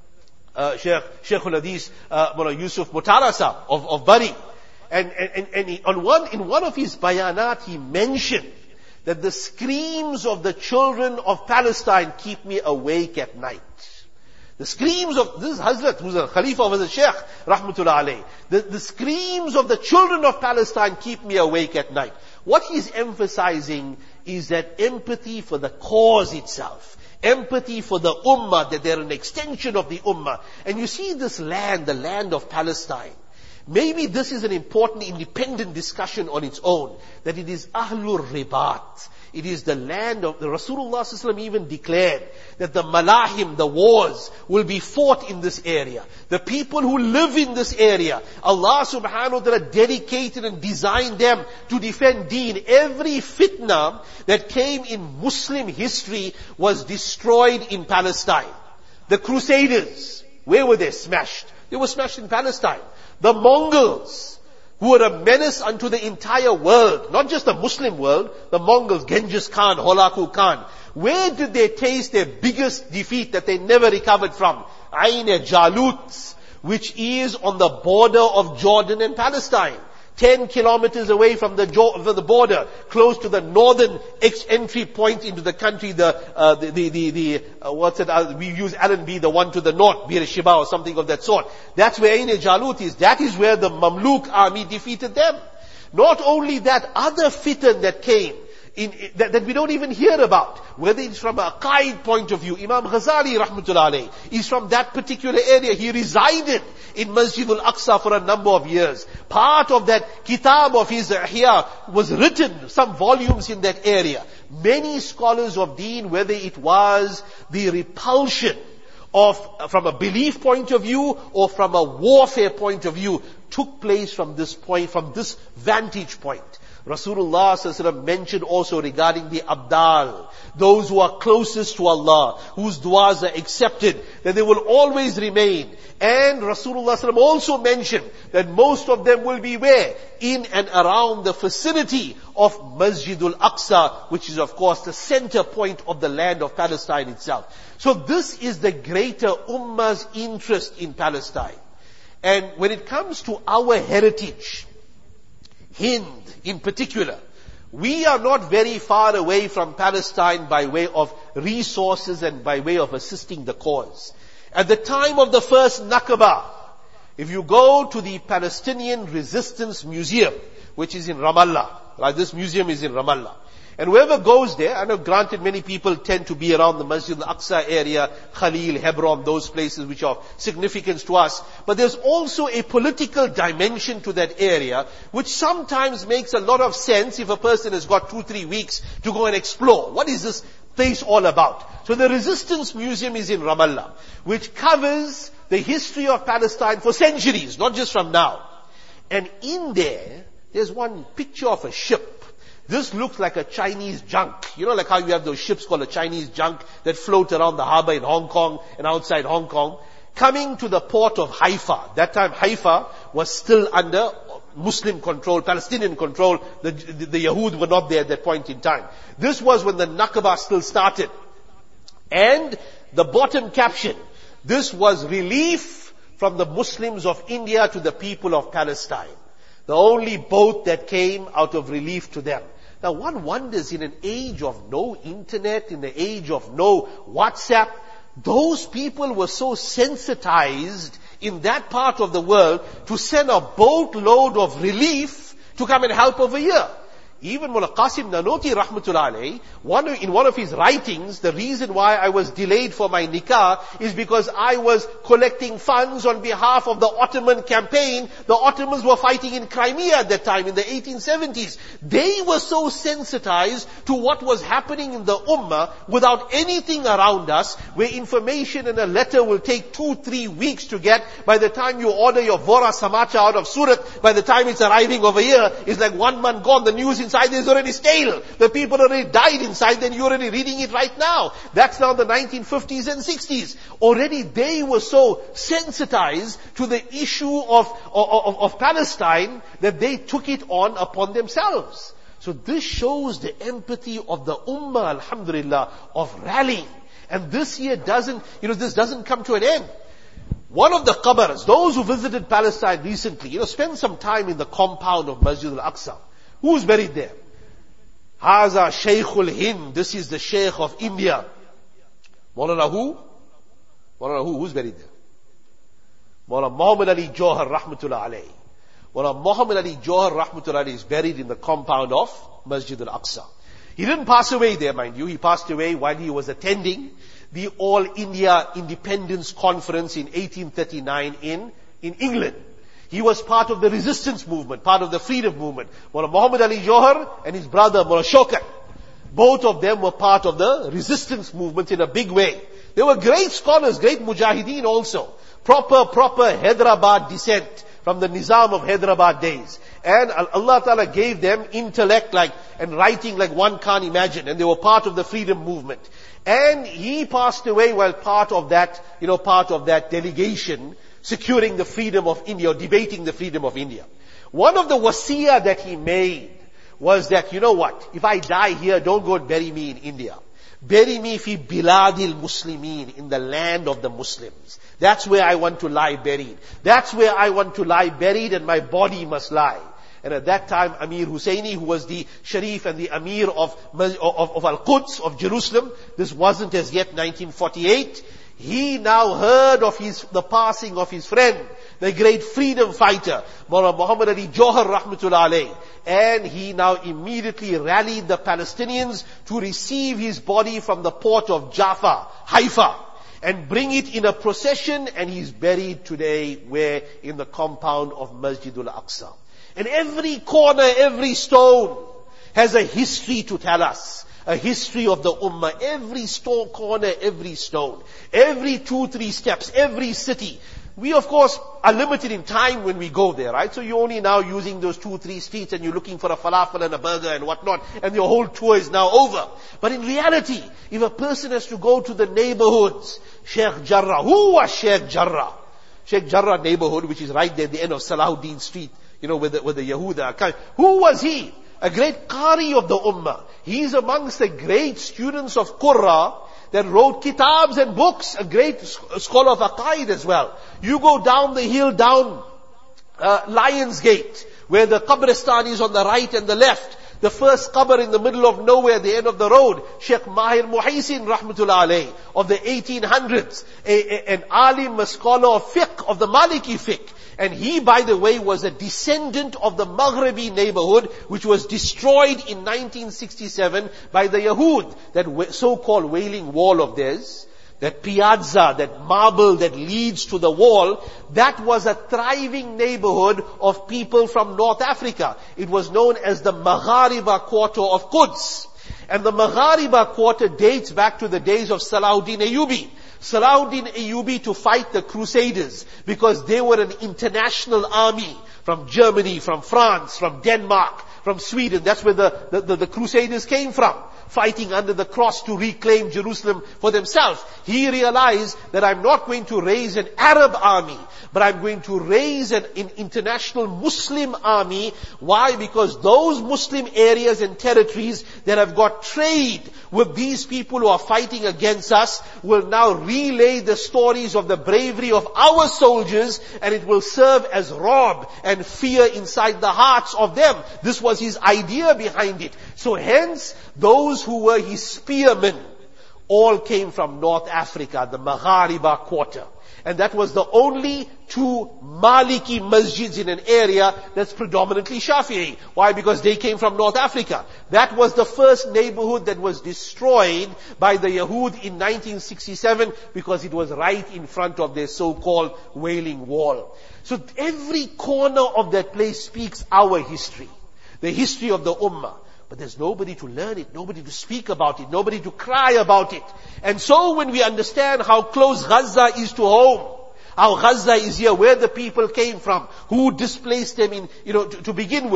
uh, Sheikh, Sheikh al-Hadith, uh, Mullah Yusuf Mutarasa of, of Bari, and, and, and he, on one, in one of his bayanat he mentioned that the screams of the children of Palestine keep me awake at night. The screams of, this is Hazrat, who's a Khalifa of the Sheikh, Rahmatullah alayh. The, the screams of the children of Palestine keep me awake at night. What he's emphasizing is that empathy for the cause itself. Empathy for the ummah, that they're an extension of the ummah. And you see this land, the land of Palestine. Maybe this is an important independent discussion on its own, that it is Ahlur Ribat. It is the land of, the Rasulullah sallallahu alaihi wasallam even declared that the Malahim, the wars, will be fought in this area. The people who live in this area, Allah subhanahu wa ta'ala dedicated and designed them to defend deen. Every fitna that came in Muslim history was destroyed in Palestine. The Crusaders, where were they smashed? They were smashed in Palestine. The Mongols, who were a menace unto the entire world, not just the Muslim world, the Mongols, Genghis Khan, Holaku Khan. Where did they taste their biggest defeat that they never recovered from? Ain Jalut, which is on the border of Jordan and Palestine. Ten kilometers away from the, from the border, close to the northern entry point into the country, the, uh, the, the, the, the uh, what's it, uh, we use Allenby, the one to the north, Bir Shiba or something of that sort. That's where Ain Jalut is. That is where the Mamluk army defeated them. Not only that, other fitan that came, in, in, that, that we don't even hear about, whether it's from a Aqaid point of view. Imam Ghazali rahmatullah alayh is from that particular area. He resided in Masjid al-Aqsa for a number of years. Part of that kitab of his Ihya was written, some volumes in that area. Many scholars of deen, whether it was the repulsion of, from a belief point of view or from a warfare point of view, took place from this point, from this vantage point. Rasulullah sallallahu alaihi wasallam mentioned also regarding the Abdal, those who are closest to Allah, whose du'as are accepted, that they will always remain. And Rasulullah sallallahu alaihi wasallam also mentioned that most of them will be where? In and around the vicinity of Masjidul Aqsa, which is of course the center point of the land of Palestine itself. So this is the greater ummah's interest in Palestine. And when it comes to our heritage, Hind in particular, we are not very far away from Palestine by way of resources and by way of assisting the cause. At the time of the first Nakba, if you go to the Palestinian Resistance Museum, which is in Ramallah, right? This museum is in Ramallah. And whoever goes there, I know granted many people tend to be around the Masjid al-Aqsa area, Khalil, Hebron, those places which are of significance to us. But there's also a political dimension to that area, which sometimes makes a lot of sense if a person has got two, three weeks to go and explore. What is this place all about? So the Resistance Museum is in Ramallah, which covers the history of Palestine for centuries, not just from now. And in there, there's one picture of a ship. This looks like a Chinese junk. You know, like how you have those ships called a Chinese junk that float around the harbor in Hong Kong and outside Hong Kong, coming to the port of Haifa. That time Haifa was still under Muslim control, Palestinian control. The, the, the Yahud were not there at that point in time. This was when the Nakba still started. And the bottom caption, this was relief from the Muslims of India to the people of Palestine. The only boat that came out of relief to them. Now one wonders, in an age of no internet, in the age of no WhatsApp, those people were so sensitized in that part of the world to send a boatload of relief to come and help over here. Even Mullah Qasim Nanoti rahmatullah alayhi, one, in one of his writings, the reason why I was delayed for my nikah is because I was collecting funds on behalf of the Ottoman campaign. The Ottomans were fighting in Crimea at that time in the eighteen seventies. They were so sensitized to what was happening in the ummah without anything around us, where information in a letter will take two, three weeks to get. By the time you order your Vora Samacha out of Surat, by the time it's arriving over here, it's like one month gone. The news in inside there is already stale. The people already died inside, then you're already reading it right now. That's now the nineteen fifties and sixties. Already they were so sensitized to the issue of, of, of, of Palestine that they took it on upon themselves. So this shows the empathy of the Ummah, alhamdulillah, of rallying. And this year doesn't, you know, this doesn't come to an end. One of the qabrs, those who visited Palestine recently, you know, spend some time in the compound of Masjid al-Aqsa. Who's buried there? Haza Shaykhul Hind. This is the Shaykh of India. Maulana who? Maulana who? Who's buried there? Maulana Muhammad Ali Johar Rahmatullah alayhi. Maulana Muhammad Ali Johar Rahmatullah alayhi is buried in the compound of Masjid al-Aqsa. He didn't pass away there, mind you. He passed away while he was attending the All India Independence Conference in eighteen thirty-nine in, in England. He was part of the resistance movement, part of the freedom movement. Maulana Muhammad Ali Johar and his brother Maulana Shaukat, both of them were part of the resistance movement in a big way. They were great scholars, great mujahideen also. Proper, proper Hyderabad descent from the Nizam of Hyderabad days. And Allah Ta'ala gave them intellect like, and writing like one can't imagine. And they were part of the freedom movement. And he passed away while part of that, you know, part of that delegation securing the freedom of India, or debating the freedom of India. One of the wasiyah that he made was that, you know what, if I die here, don't go and bury me in India. Bury me fi biladil muslimin, in the land of the Muslims. That's where I want to lie buried. That's where I want to lie buried, and my body must lie. And at that time, Amir Husseini, who was the Sharif and the Amir of, of, of Al-Quds, of Jerusalem, this wasn't as yet nineteen forty-eight, he now heard of his, the passing of his friend, the great freedom fighter, Maulana Muhammad Ali Johar Rahmatullah alayhi. And he now immediately rallied the Palestinians to receive his body from the port of Jaffa, Haifa, and bring it in a procession, and he's buried today where? In the compound of Masjid al-Aqsa. And every corner, every stone has a history to tell us. A history of the Ummah. Every stone corner, every stone. Every two, three steps, every city. We of course are limited in time when we go there, right? So you're only now using those two, three streets, and you're looking for a falafel and a burger and whatnot, and your whole tour is now over. But in reality, if a person has to go to the neighborhoods, Sheikh Jarrah, who was Sheikh Jarrah? Sheikh Jarrah neighborhood, which is right there at the end of Salahuddin Street, you know, with the, with the Yahuda. Who was he? A great Qari of the Ummah. He's amongst the great students of Qurra that wrote kitabs and books, a great scholar of Aqaid as well. You go down the hill, down uh, Lions Gate, where the Qabristan is on the right and the left. The first qabr in the middle of nowhere, the end of the road, Sheikh Mahir Muhaisin Rahmatullah alayhi, of the eighteen hundreds, a, a, an alim, a scholar of fiqh, of the Maliki fiqh. And he, by the way, was a descendant of the Maghribi neighborhood, which was destroyed in nineteen sixty-seven by the Yahud, that so-called Wailing Wall of theirs, that piazza, that marble that leads to the wall, that was a thriving neighborhood of people from North Africa. It was known as the Maghariba quarter of Quds. And the Maghariba quarter dates back to the days of Salahuddin Ayyubi. Salahuddin Ayyubi to fight the Crusaders, because they were an international army from Germany, from France, from Denmark, from Sweden. That's where the, the, the, the Crusaders came from, fighting under the cross to reclaim Jerusalem for themselves. He realized that I'm not going to raise an Arab army, but I'm going to raise an, an international Muslim army. Why? Because those Muslim areas and territories that have got trade with these people who are fighting against us will now relay the stories of the bravery of our soldiers, and it will serve as rob and fear inside the hearts of them. This was his idea behind it. So hence, those who were his spearmen all came from North Africa, the Maghariba quarter. And that was the only two Maliki masjids in an area that's predominantly Shafi'i. Why? Because they came from North Africa. That was the first neighborhood that was destroyed by the Yahud in nineteen sixty-seven, because it was right in front of their so-called Wailing Wall. So every corner of that place speaks our history, the history of the Ummah. But there's nobody to learn it, nobody to speak about it, nobody to cry about it. And so when we understand how close Gaza is to home, how Gaza is here, where the people came from, who displaced them in, you know, to, to begin with,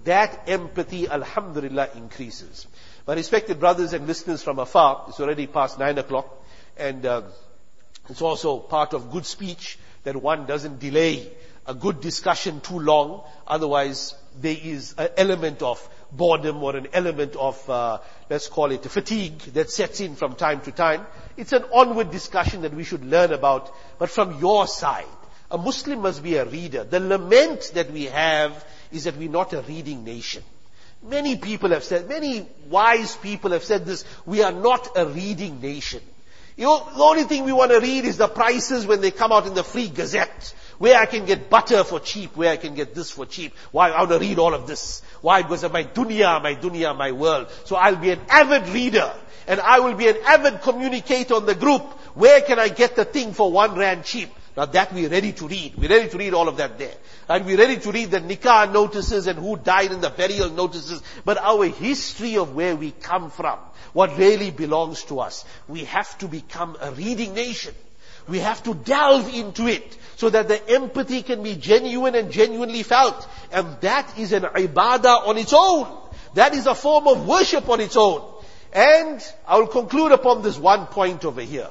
that empathy, alhamdulillah, increases. My respected brothers and listeners from afar, it's already past nine o'clock, and uh, it's also part of good speech that one doesn't delay a good discussion too long. Otherwise, there is an element of boredom or an element of, uh, let's call it fatigue that sets in from time to time. It's an onward discussion that we should learn about. But from your side, a Muslim must be a reader. The lament that we have is that we're not a reading nation. Many people have said, many wise people have said this, we are not a reading nation. You know, the only thing we want to read is the prices when they come out in the free gazette. Where I can get butter for cheap, where I can get this for cheap. Why? I want to read all of this. Why? Because of my dunya, my dunya, my world. So I'll be an avid reader. And I will be an avid communicator on the group. Where can I get the thing for one rand cheap? Now that we're ready to read. We're ready to read all of that there. And we're ready to read the nikah notices and who died in the burial notices. But our history of where we come from, what really belongs to us, we have to become a reading nation. We have to delve into it so that the empathy can be genuine and genuinely felt. And that is an ibadah on its own. That is a form of worship on its own. And I will conclude upon this one point over here.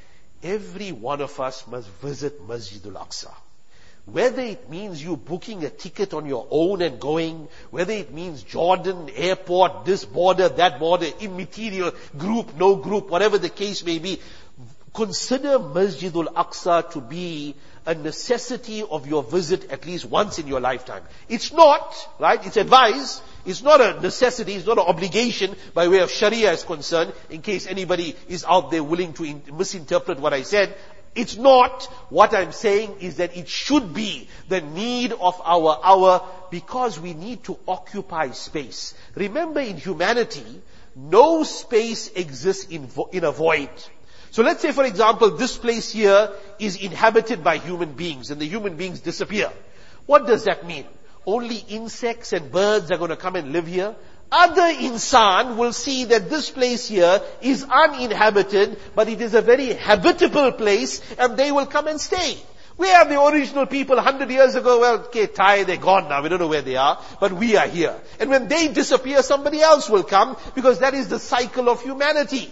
Every one of us must visit Masjid al-Aqsa. Whether it means you booking a ticket on your own and going, whether it means Jordan, airport, this border, that border, immaterial, group, no group, whatever the case may be, consider Masjid al-Aqsa to be a necessity of your visit at least once in your lifetime. It's not, right? It's advised. It's not a necessity. It's not an obligation by way of Sharia is concerned, in case anybody is out there willing to in- misinterpret what I said. It's not. What I'm saying is that it should be the need of our hour because we need to occupy space. Remember, in humanity, no space exists in, vo- in a void. So let's say, for example, this place here is inhabited by human beings and the human beings disappear. What does that mean? Only insects and birds are going to come and live here? Other insan will see that this place here is uninhabited, but it is a very habitable place and they will come and stay. Where are the original people a hundred years ago? Well, okay, Thai, they're gone now. We don't know where they are, but we are here. And when they disappear, somebody else will come because that is the cycle of humanity.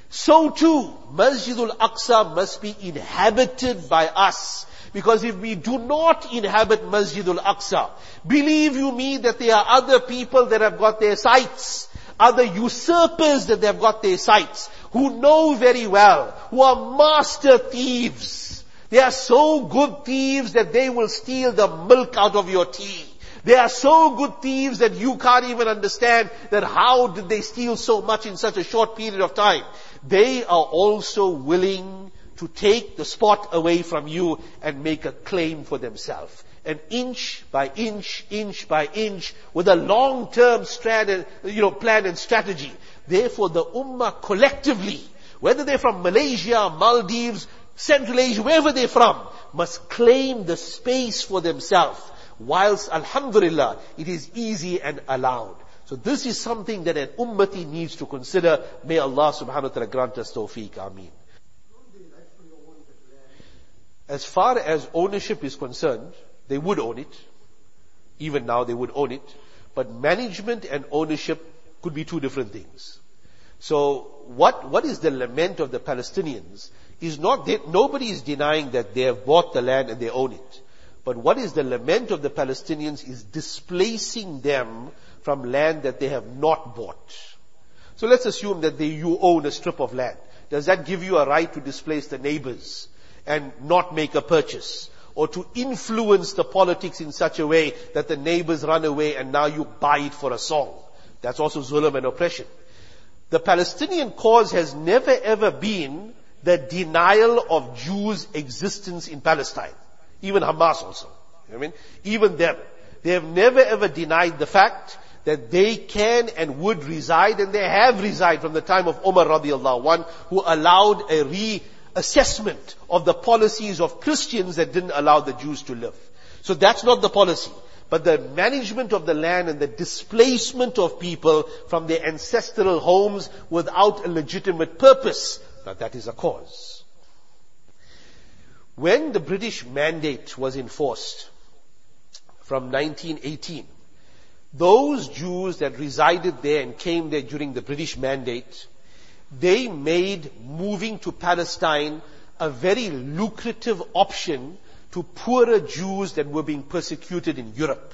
So too, Masjid al-Aqsa must be inhabited by us. Because if we do not inhabit Masjid al-Aqsa, believe you me that there are other people that have got their sights, other usurpers that have got their sights, who know very well, who are master thieves. They are so good thieves that they will steal the milk out of your tea. They are so good thieves that you can't even understand that how did they steal so much in such a short period of time. They are also willing to take the spot away from you and make a claim for themselves. And inch by inch, inch by inch, with a long-term strand, you know, plan and strategy. Therefore, the ummah collectively, whether they're from Malaysia, Maldives, Central Asia, wherever they're from, must claim the space for themselves. Whilst, alhamdulillah, it is easy and allowed. So this is something that an ummati needs to consider. May Allah subhanahu wa ta'ala grant us tawfiq. Ameen. As far as ownership is concerned, they would own it. Even now they would own it. But management and ownership could be two different things. So what, what is the lament of the Palestinians is not that nobody is denying that they have bought the land and they own it. But what is the lament of the Palestinians is displacing them from land that they have not bought. So let's assume that they, you own a strip of land. Does that give you a right to displace the neighbors and not make a purchase? Or to influence the politics in such a way that the neighbors run away and now you buy it for a song? That's also zulm and oppression. The Palestinian cause has never ever been the denial of Jews' existence in Palestine. Even Hamas also. I mean, even them. They have never ever denied the fact that they can and would reside, and they have resided from the time of Umar radiallahu anh, who allowed a reassessment of the policies of Christians that didn't allow the Jews to live. So that's not the policy. But the management of the land and the displacement of people from their ancestral homes without a legitimate purpose, now that is a cause. When the British Mandate was enforced from nineteen eighteen, those Jews that resided there and came there during the British Mandate, they made moving to Palestine a very lucrative option to poorer Jews that were being persecuted in Europe.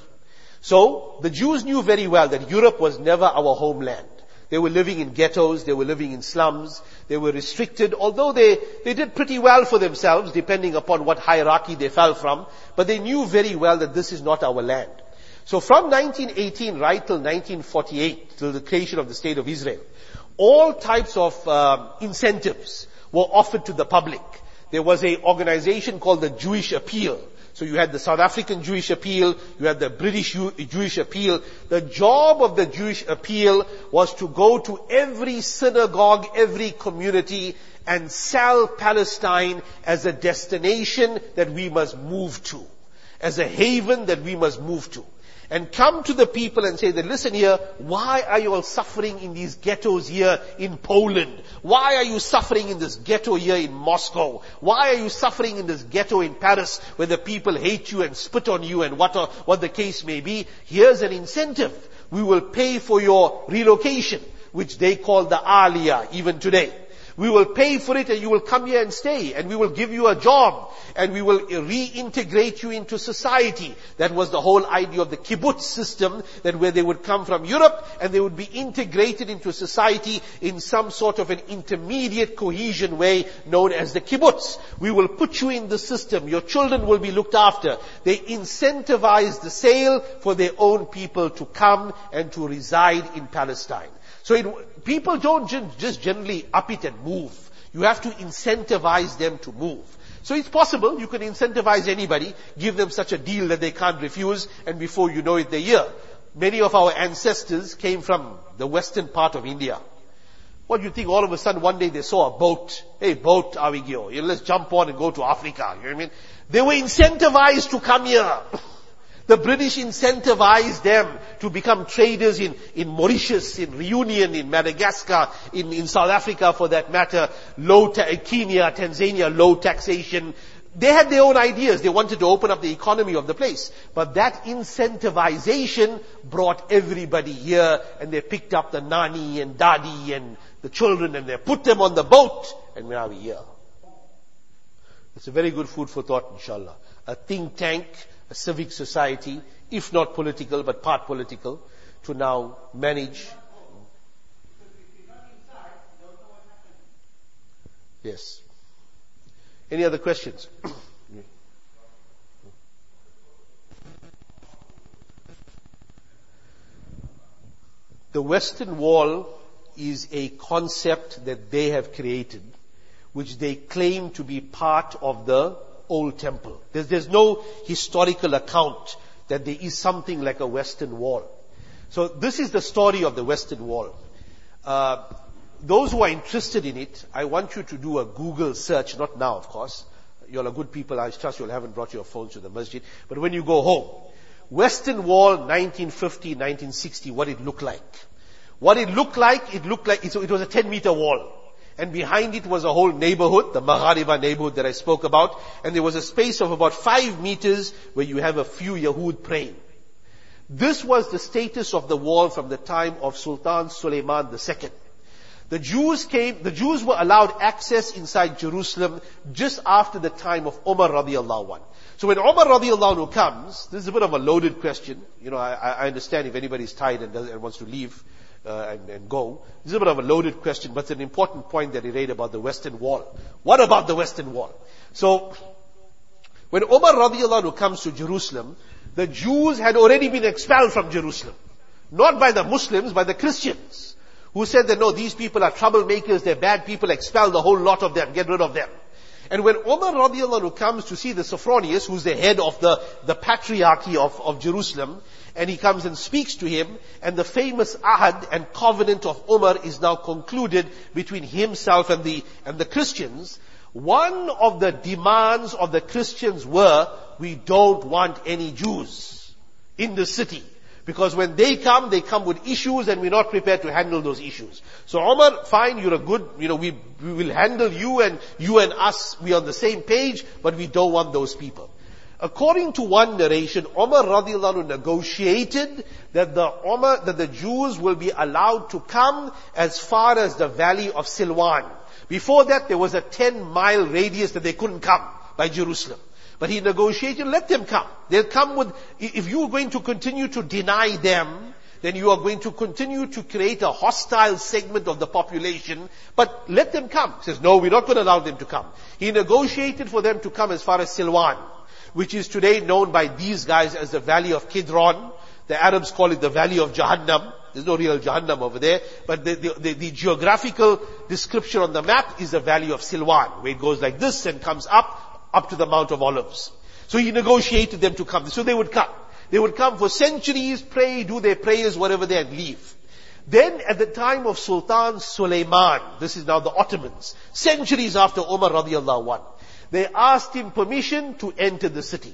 So, the Jews knew very well that Europe was never our homeland. They were living in ghettos, they were living in slums, they were restricted, although they, they did pretty well for themselves, depending upon what hierarchy they fell from, but they knew very well that this is not our land. So from nineteen eighteen right till nineteen forty-eight, till the creation of the State of Israel, all types of um, incentives were offered to the public. There was an organization called the Jewish Appeal. So you had the South African Jewish Appeal, you had the British Jewish Appeal. The job of the Jewish Appeal was to go to every synagogue, every community, and sell Palestine as a destination that we must move to, as a haven that we must move to. And come to the people and say that, listen here, why are you all suffering in these ghettos here in Poland? Why are you suffering in this ghetto here in Moscow? Why are you suffering in this ghetto in Paris where the people hate you and spit on you and what, what the case may be? Here's an incentive. We will pay for your relocation, which they call the Aliyah even today. We will pay for it and you will come here and stay, and we will give you a job and we will reintegrate you into society. That was the whole idea of the kibbutz system, that where they would come from Europe and they would be integrated into society in some sort of an intermediate cohesion way known as the kibbutz. We will put you in the system. Your children will be looked after. They incentivize the sale for their own people to come and to reside in Palestine. So it, people don't just generally up it and move. You have to incentivize them to move. So it's possible you can incentivize anybody, give them such a deal that they can't refuse, and before you know it, they're here. Many of our ancestors came from the western part of India. What do you think? All of a sudden one day they saw a boat. Hey, boat, Avigio, let's jump on and go to Africa. You know what I mean? They were incentivized to come here. The British incentivized them to become traders in, in Mauritius, in Reunion, in Madagascar, in, in South Africa for that matter, low ta- Kenya, Tanzania, low taxation. They had their own ideas. They wanted to open up the economy of the place. But that incentivization brought everybody here, and they picked up the nani and dadi and the children and they put them on the boat, and now we're here. It's a very good food for thought, inshallah. A think tank, a civic society, if not political, but part political, to now manage. Yes. Any other questions? The Western Wall is a concept that they have created, which they claim to be part of the old temple. There's, there's no historical account that there is something like a Western Wall. So this is the story of the Western Wall. Uh, those who are interested in it, I want you to do a Google search, not now of course. You're a good people, I trust you haven't brought your phones to the masjid. But when you go home, Western Wall nineteen fifty, nineteen sixty, what it looked like. What it looked like, it looked like, it was a ten meter wall. And behind it was a whole neighborhood, the Maghariba neighborhood that I spoke about. And there was a space of about five meters where you have a few Yahud praying. This was the status of the wall from the time of Sultan Suleiman the Second. The Jews came, the Jews were allowed access inside Jerusalem just after the time of Umar radiallahu anh. So when Umar radiallahu anh comes, this is a bit of a loaded question. You know, I, I understand if anybody's tired and, does, and wants to leave. Uh, and, and go. This is a bit of a loaded question, but it's an important point that he made about the Western Wall. What about the Western Wall? So, when Umar radiallahu anhu comes to Jerusalem, the Jews had already been expelled from Jerusalem. Not by the Muslims, by the Christians, who said that no, these people are troublemakers, they're bad people, expel the whole lot of them, get rid of them. And when Umar radiallahu anhu comes to see the Sophronius, who's the head of the, the patriarchy of, of Jerusalem, and he comes and speaks to him, and the famous ahad and covenant of Umar is now concluded between himself and the, and the Christians. One of the demands of the Christians were, we don't want any Jews in the city. Because when they come, they come with issues and we're not prepared to handle those issues. So Umar, fine, you're a good, you know, we, we will handle you and you and us, we're on the same page, but we don't want those people. According to one narration, Umar radiallahu anhu negotiated that the Umar, that the Jews will be allowed to come as far as the valley of Silwan. Before that, there was a ten mile radius that they couldn't come by Jerusalem. But he negotiated, let them come. They'll come with, if you're going to continue to deny them, then you are going to continue to create a hostile segment of the population, but let them come. He says, no, we're not going to allow them to come. He negotiated for them to come as far as Silwan, which is today known by these guys as the Valley of Kidron. The Arabs call it the Valley of Jahannam. There's no real Jahannam over there, but the, the, the, the geographical description on the map is the Valley of Silwan, where it goes like this and comes up, up to the Mount of Olives. So he negotiated them to come. So they would come. They would come for centuries, pray, do their prayers, whatever they, and leave. Then at the time of Sultan Suleiman, this is now the Ottomans, centuries after Umar radiallahu anhu, they asked him permission to enter the city.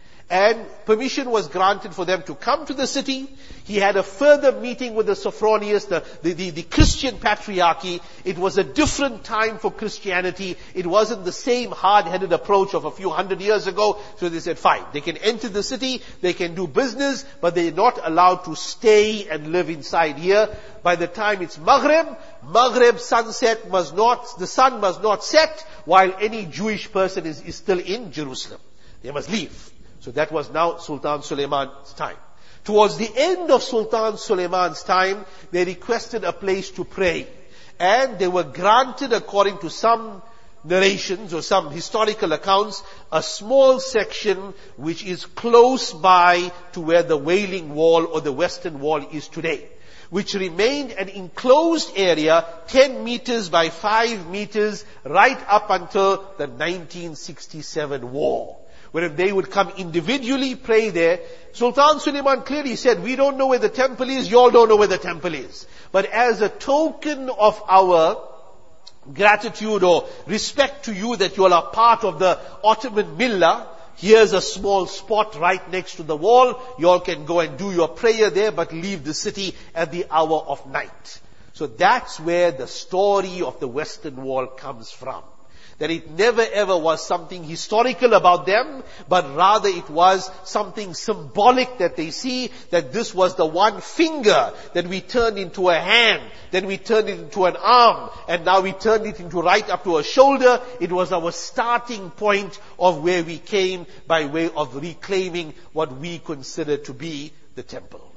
And permission was granted for them to come to the city. He had a further meeting with the Sophronius, the, the, the, the Christian patriarchy. It was a different time for Christianity. It wasn't the same hard-headed approach of a few hundred years ago. So they said, fine, they can enter the city, they can do business, but they're not allowed to stay and live inside here. By the time it's Maghrib, Maghrib sunset must not, the sun must not set while any Jewish person is, is still in Jerusalem. They must leave. So that was now Sultan Suleiman's time. Towards the end of Sultan Suleiman's time, they requested a place to pray. And they were granted, according to some narrations or some historical accounts, a small section which is close by to where the Wailing Wall or the Western Wall is today, which remained an enclosed area ten meters by five meters right up until the nineteen sixty-seven war. Where if they would come individually, pray there. Sultan Suleiman clearly said, we don't know where the temple is, you all don't know where the temple is. But as a token of our gratitude or respect to you that you all are part of the Ottoman Millah, here's a small spot right next to the wall. You all can go and do your prayer there, but leave the city at the hour of night. So that's where the story of the Western Wall comes from. That it never ever was something historical about them, but rather it was something symbolic that they see, that this was the one finger that we turned into a hand, then we turned it into an arm, and now we turned it into right up to a shoulder. It was our starting point of where we came by way of reclaiming what we consider to be the temple.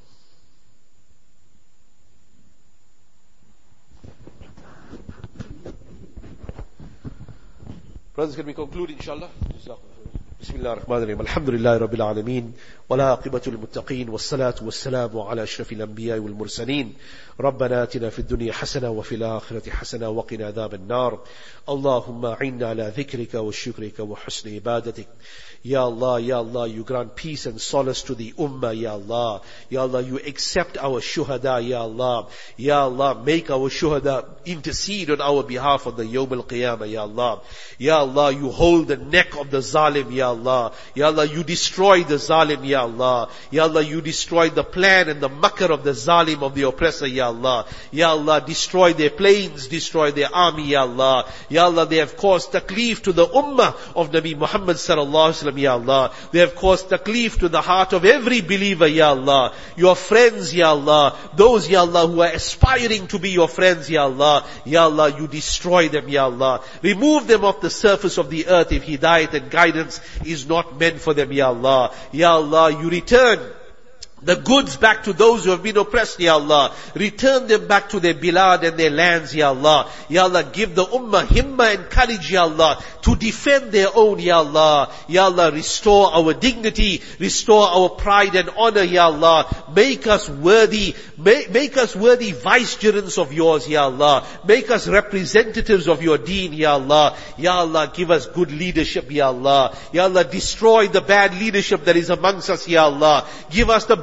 Brothers, can we conclude, inshallah? Bismillah ar-Rahman ar-Rahim. Alhamdulillah Rabbil Alameen. Wala aqibatul muttaqeen. Wassalatu wassalamu ala ashrafil anbiya wal mursaleen. ربنا آتنا في الدنيا حسنة وفي الآخرة حسنة وقنا عذاب النار. اللهم أعنا على ذكرك وشكرك وحسن عبادتك. Ya Allah, Ya Allah, you grant peace and solace to the ummah, Ya Allah. Ya Allah, you accept our shuhada, Ya Allah. Ya Allah, make our shuhada intercede on our behalf on the Yawm al-Qiyamah, Ya Allah. Ya Allah, you hold the neck of the zalim, Ya Allah. Ya Allah, you destroy the zalim, Ya Allah. Ya Allah, you destroy the plan and the makr of the zalim, of the oppressor, Ya Allah. Ya Allah, destroy their planes, destroy their army, Ya Allah. Ya Allah, they have caused taklif to the ummah of Nabi Muhammad sallallahu alaihi wasallam, Ya Allah. They have caused taklif to the heart of every believer, Ya Allah. Your friends, Ya Allah. Those, Ya Allah, who are aspiring to be your friends, Ya Allah. Ya Allah, you destroy them, Ya Allah. Remove them off the surface of the earth if hidayat and guidance is not meant for them, Ya Allah. Ya Allah, you return the goods back to those who have been oppressed, Ya Allah. Return them back to their bilad and their lands, Ya Allah. Ya Allah, give the ummah himmah and courage, Ya Allah, to defend their own, Ya Allah. Ya Allah, restore our dignity, restore our pride and honor, Ya Allah. Make us worthy, make, make us worthy vicegerents of yours, Ya Allah. Make us representatives of your deen, Ya Allah. Ya Allah, give us good leadership, Ya Allah. Ya Allah, destroy the bad leadership that is amongst us, Ya Allah. Give us the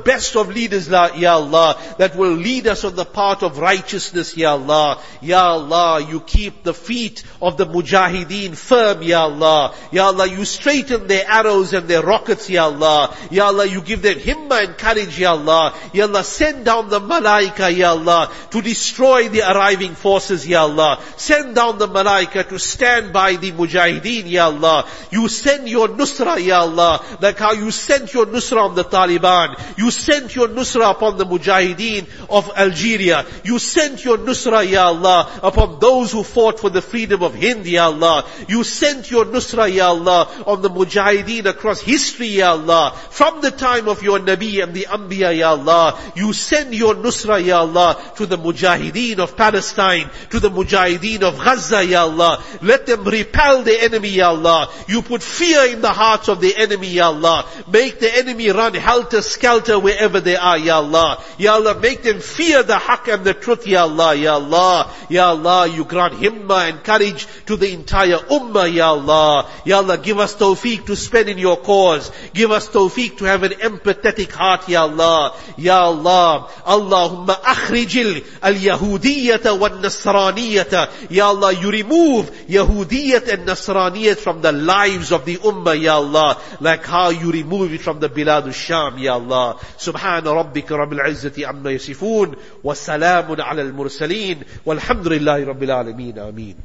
best of leaders, Ya Allah, that will lead us on the path of righteousness, Ya Allah. Ya Allah, you keep the feet of the mujahideen firm, Ya Allah. Ya Allah, you straighten their arrows and their rockets, Ya Allah. Ya Allah, you give them himmah and courage, Ya Allah. Ya Allah, send down the malaika, Ya Allah, to destroy the arriving forces, Ya Allah. Send down the malaika to stand by the mujahideen, Ya Allah. You send your nusra, Ya Allah, like how you sent your nusra on the Taliban. You sent your nusra upon the mujahideen of Algeria. You sent your nusra, Ya Allah, upon those who fought for the freedom of Hind, Ya Allah. You sent your nusra, Ya Allah, on the mujahideen across history, Ya Allah. From the time of your Nabi and the Anbiya, Ya Allah, you send your nusra, Ya Allah, to the mujahideen of Palestine, to the mujahideen of Gaza, Ya Allah. Let them repel the enemy, Ya Allah. You put fear in the hearts of the enemy, Ya Allah. Make the enemy run helter-skelter wherever they are, Ya Allah. Ya Allah, make them fear the haqq and the truth, Ya Allah. Ya Allah, Ya Allah, you grant himmah and courage to the entire ummah, Ya Allah. Ya Allah, give us tawfiq to spend in your cause. Give us tawfiq to have an empathetic heart, Ya Allah. Ya Allah, Allahumma akhrijil al-yahudiyyata wal-nasraniyata. Ya Allah, you remove Yahudiyyat and Nasraniyat from the lives of the ummah, Ya Allah, like how you remove it from the bilad al-Sham, Ya Allah. Subhana rabbika rabbil izzati amma yasifun, wa salamun ala al-mursaleen, walhamdulillahi rabbil alameen, ameen.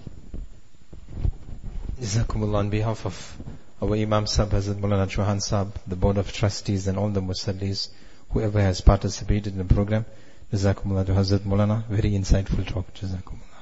Jazakumullah. On behalf of our Imam Sahib, Hazrat Maulana Chauhan Sahib, the Board of Trustees and all the Musallis, whoever has participated in the program, Jazakumullah to Hazrat Maulana. Very insightful talk. Jazakumullah.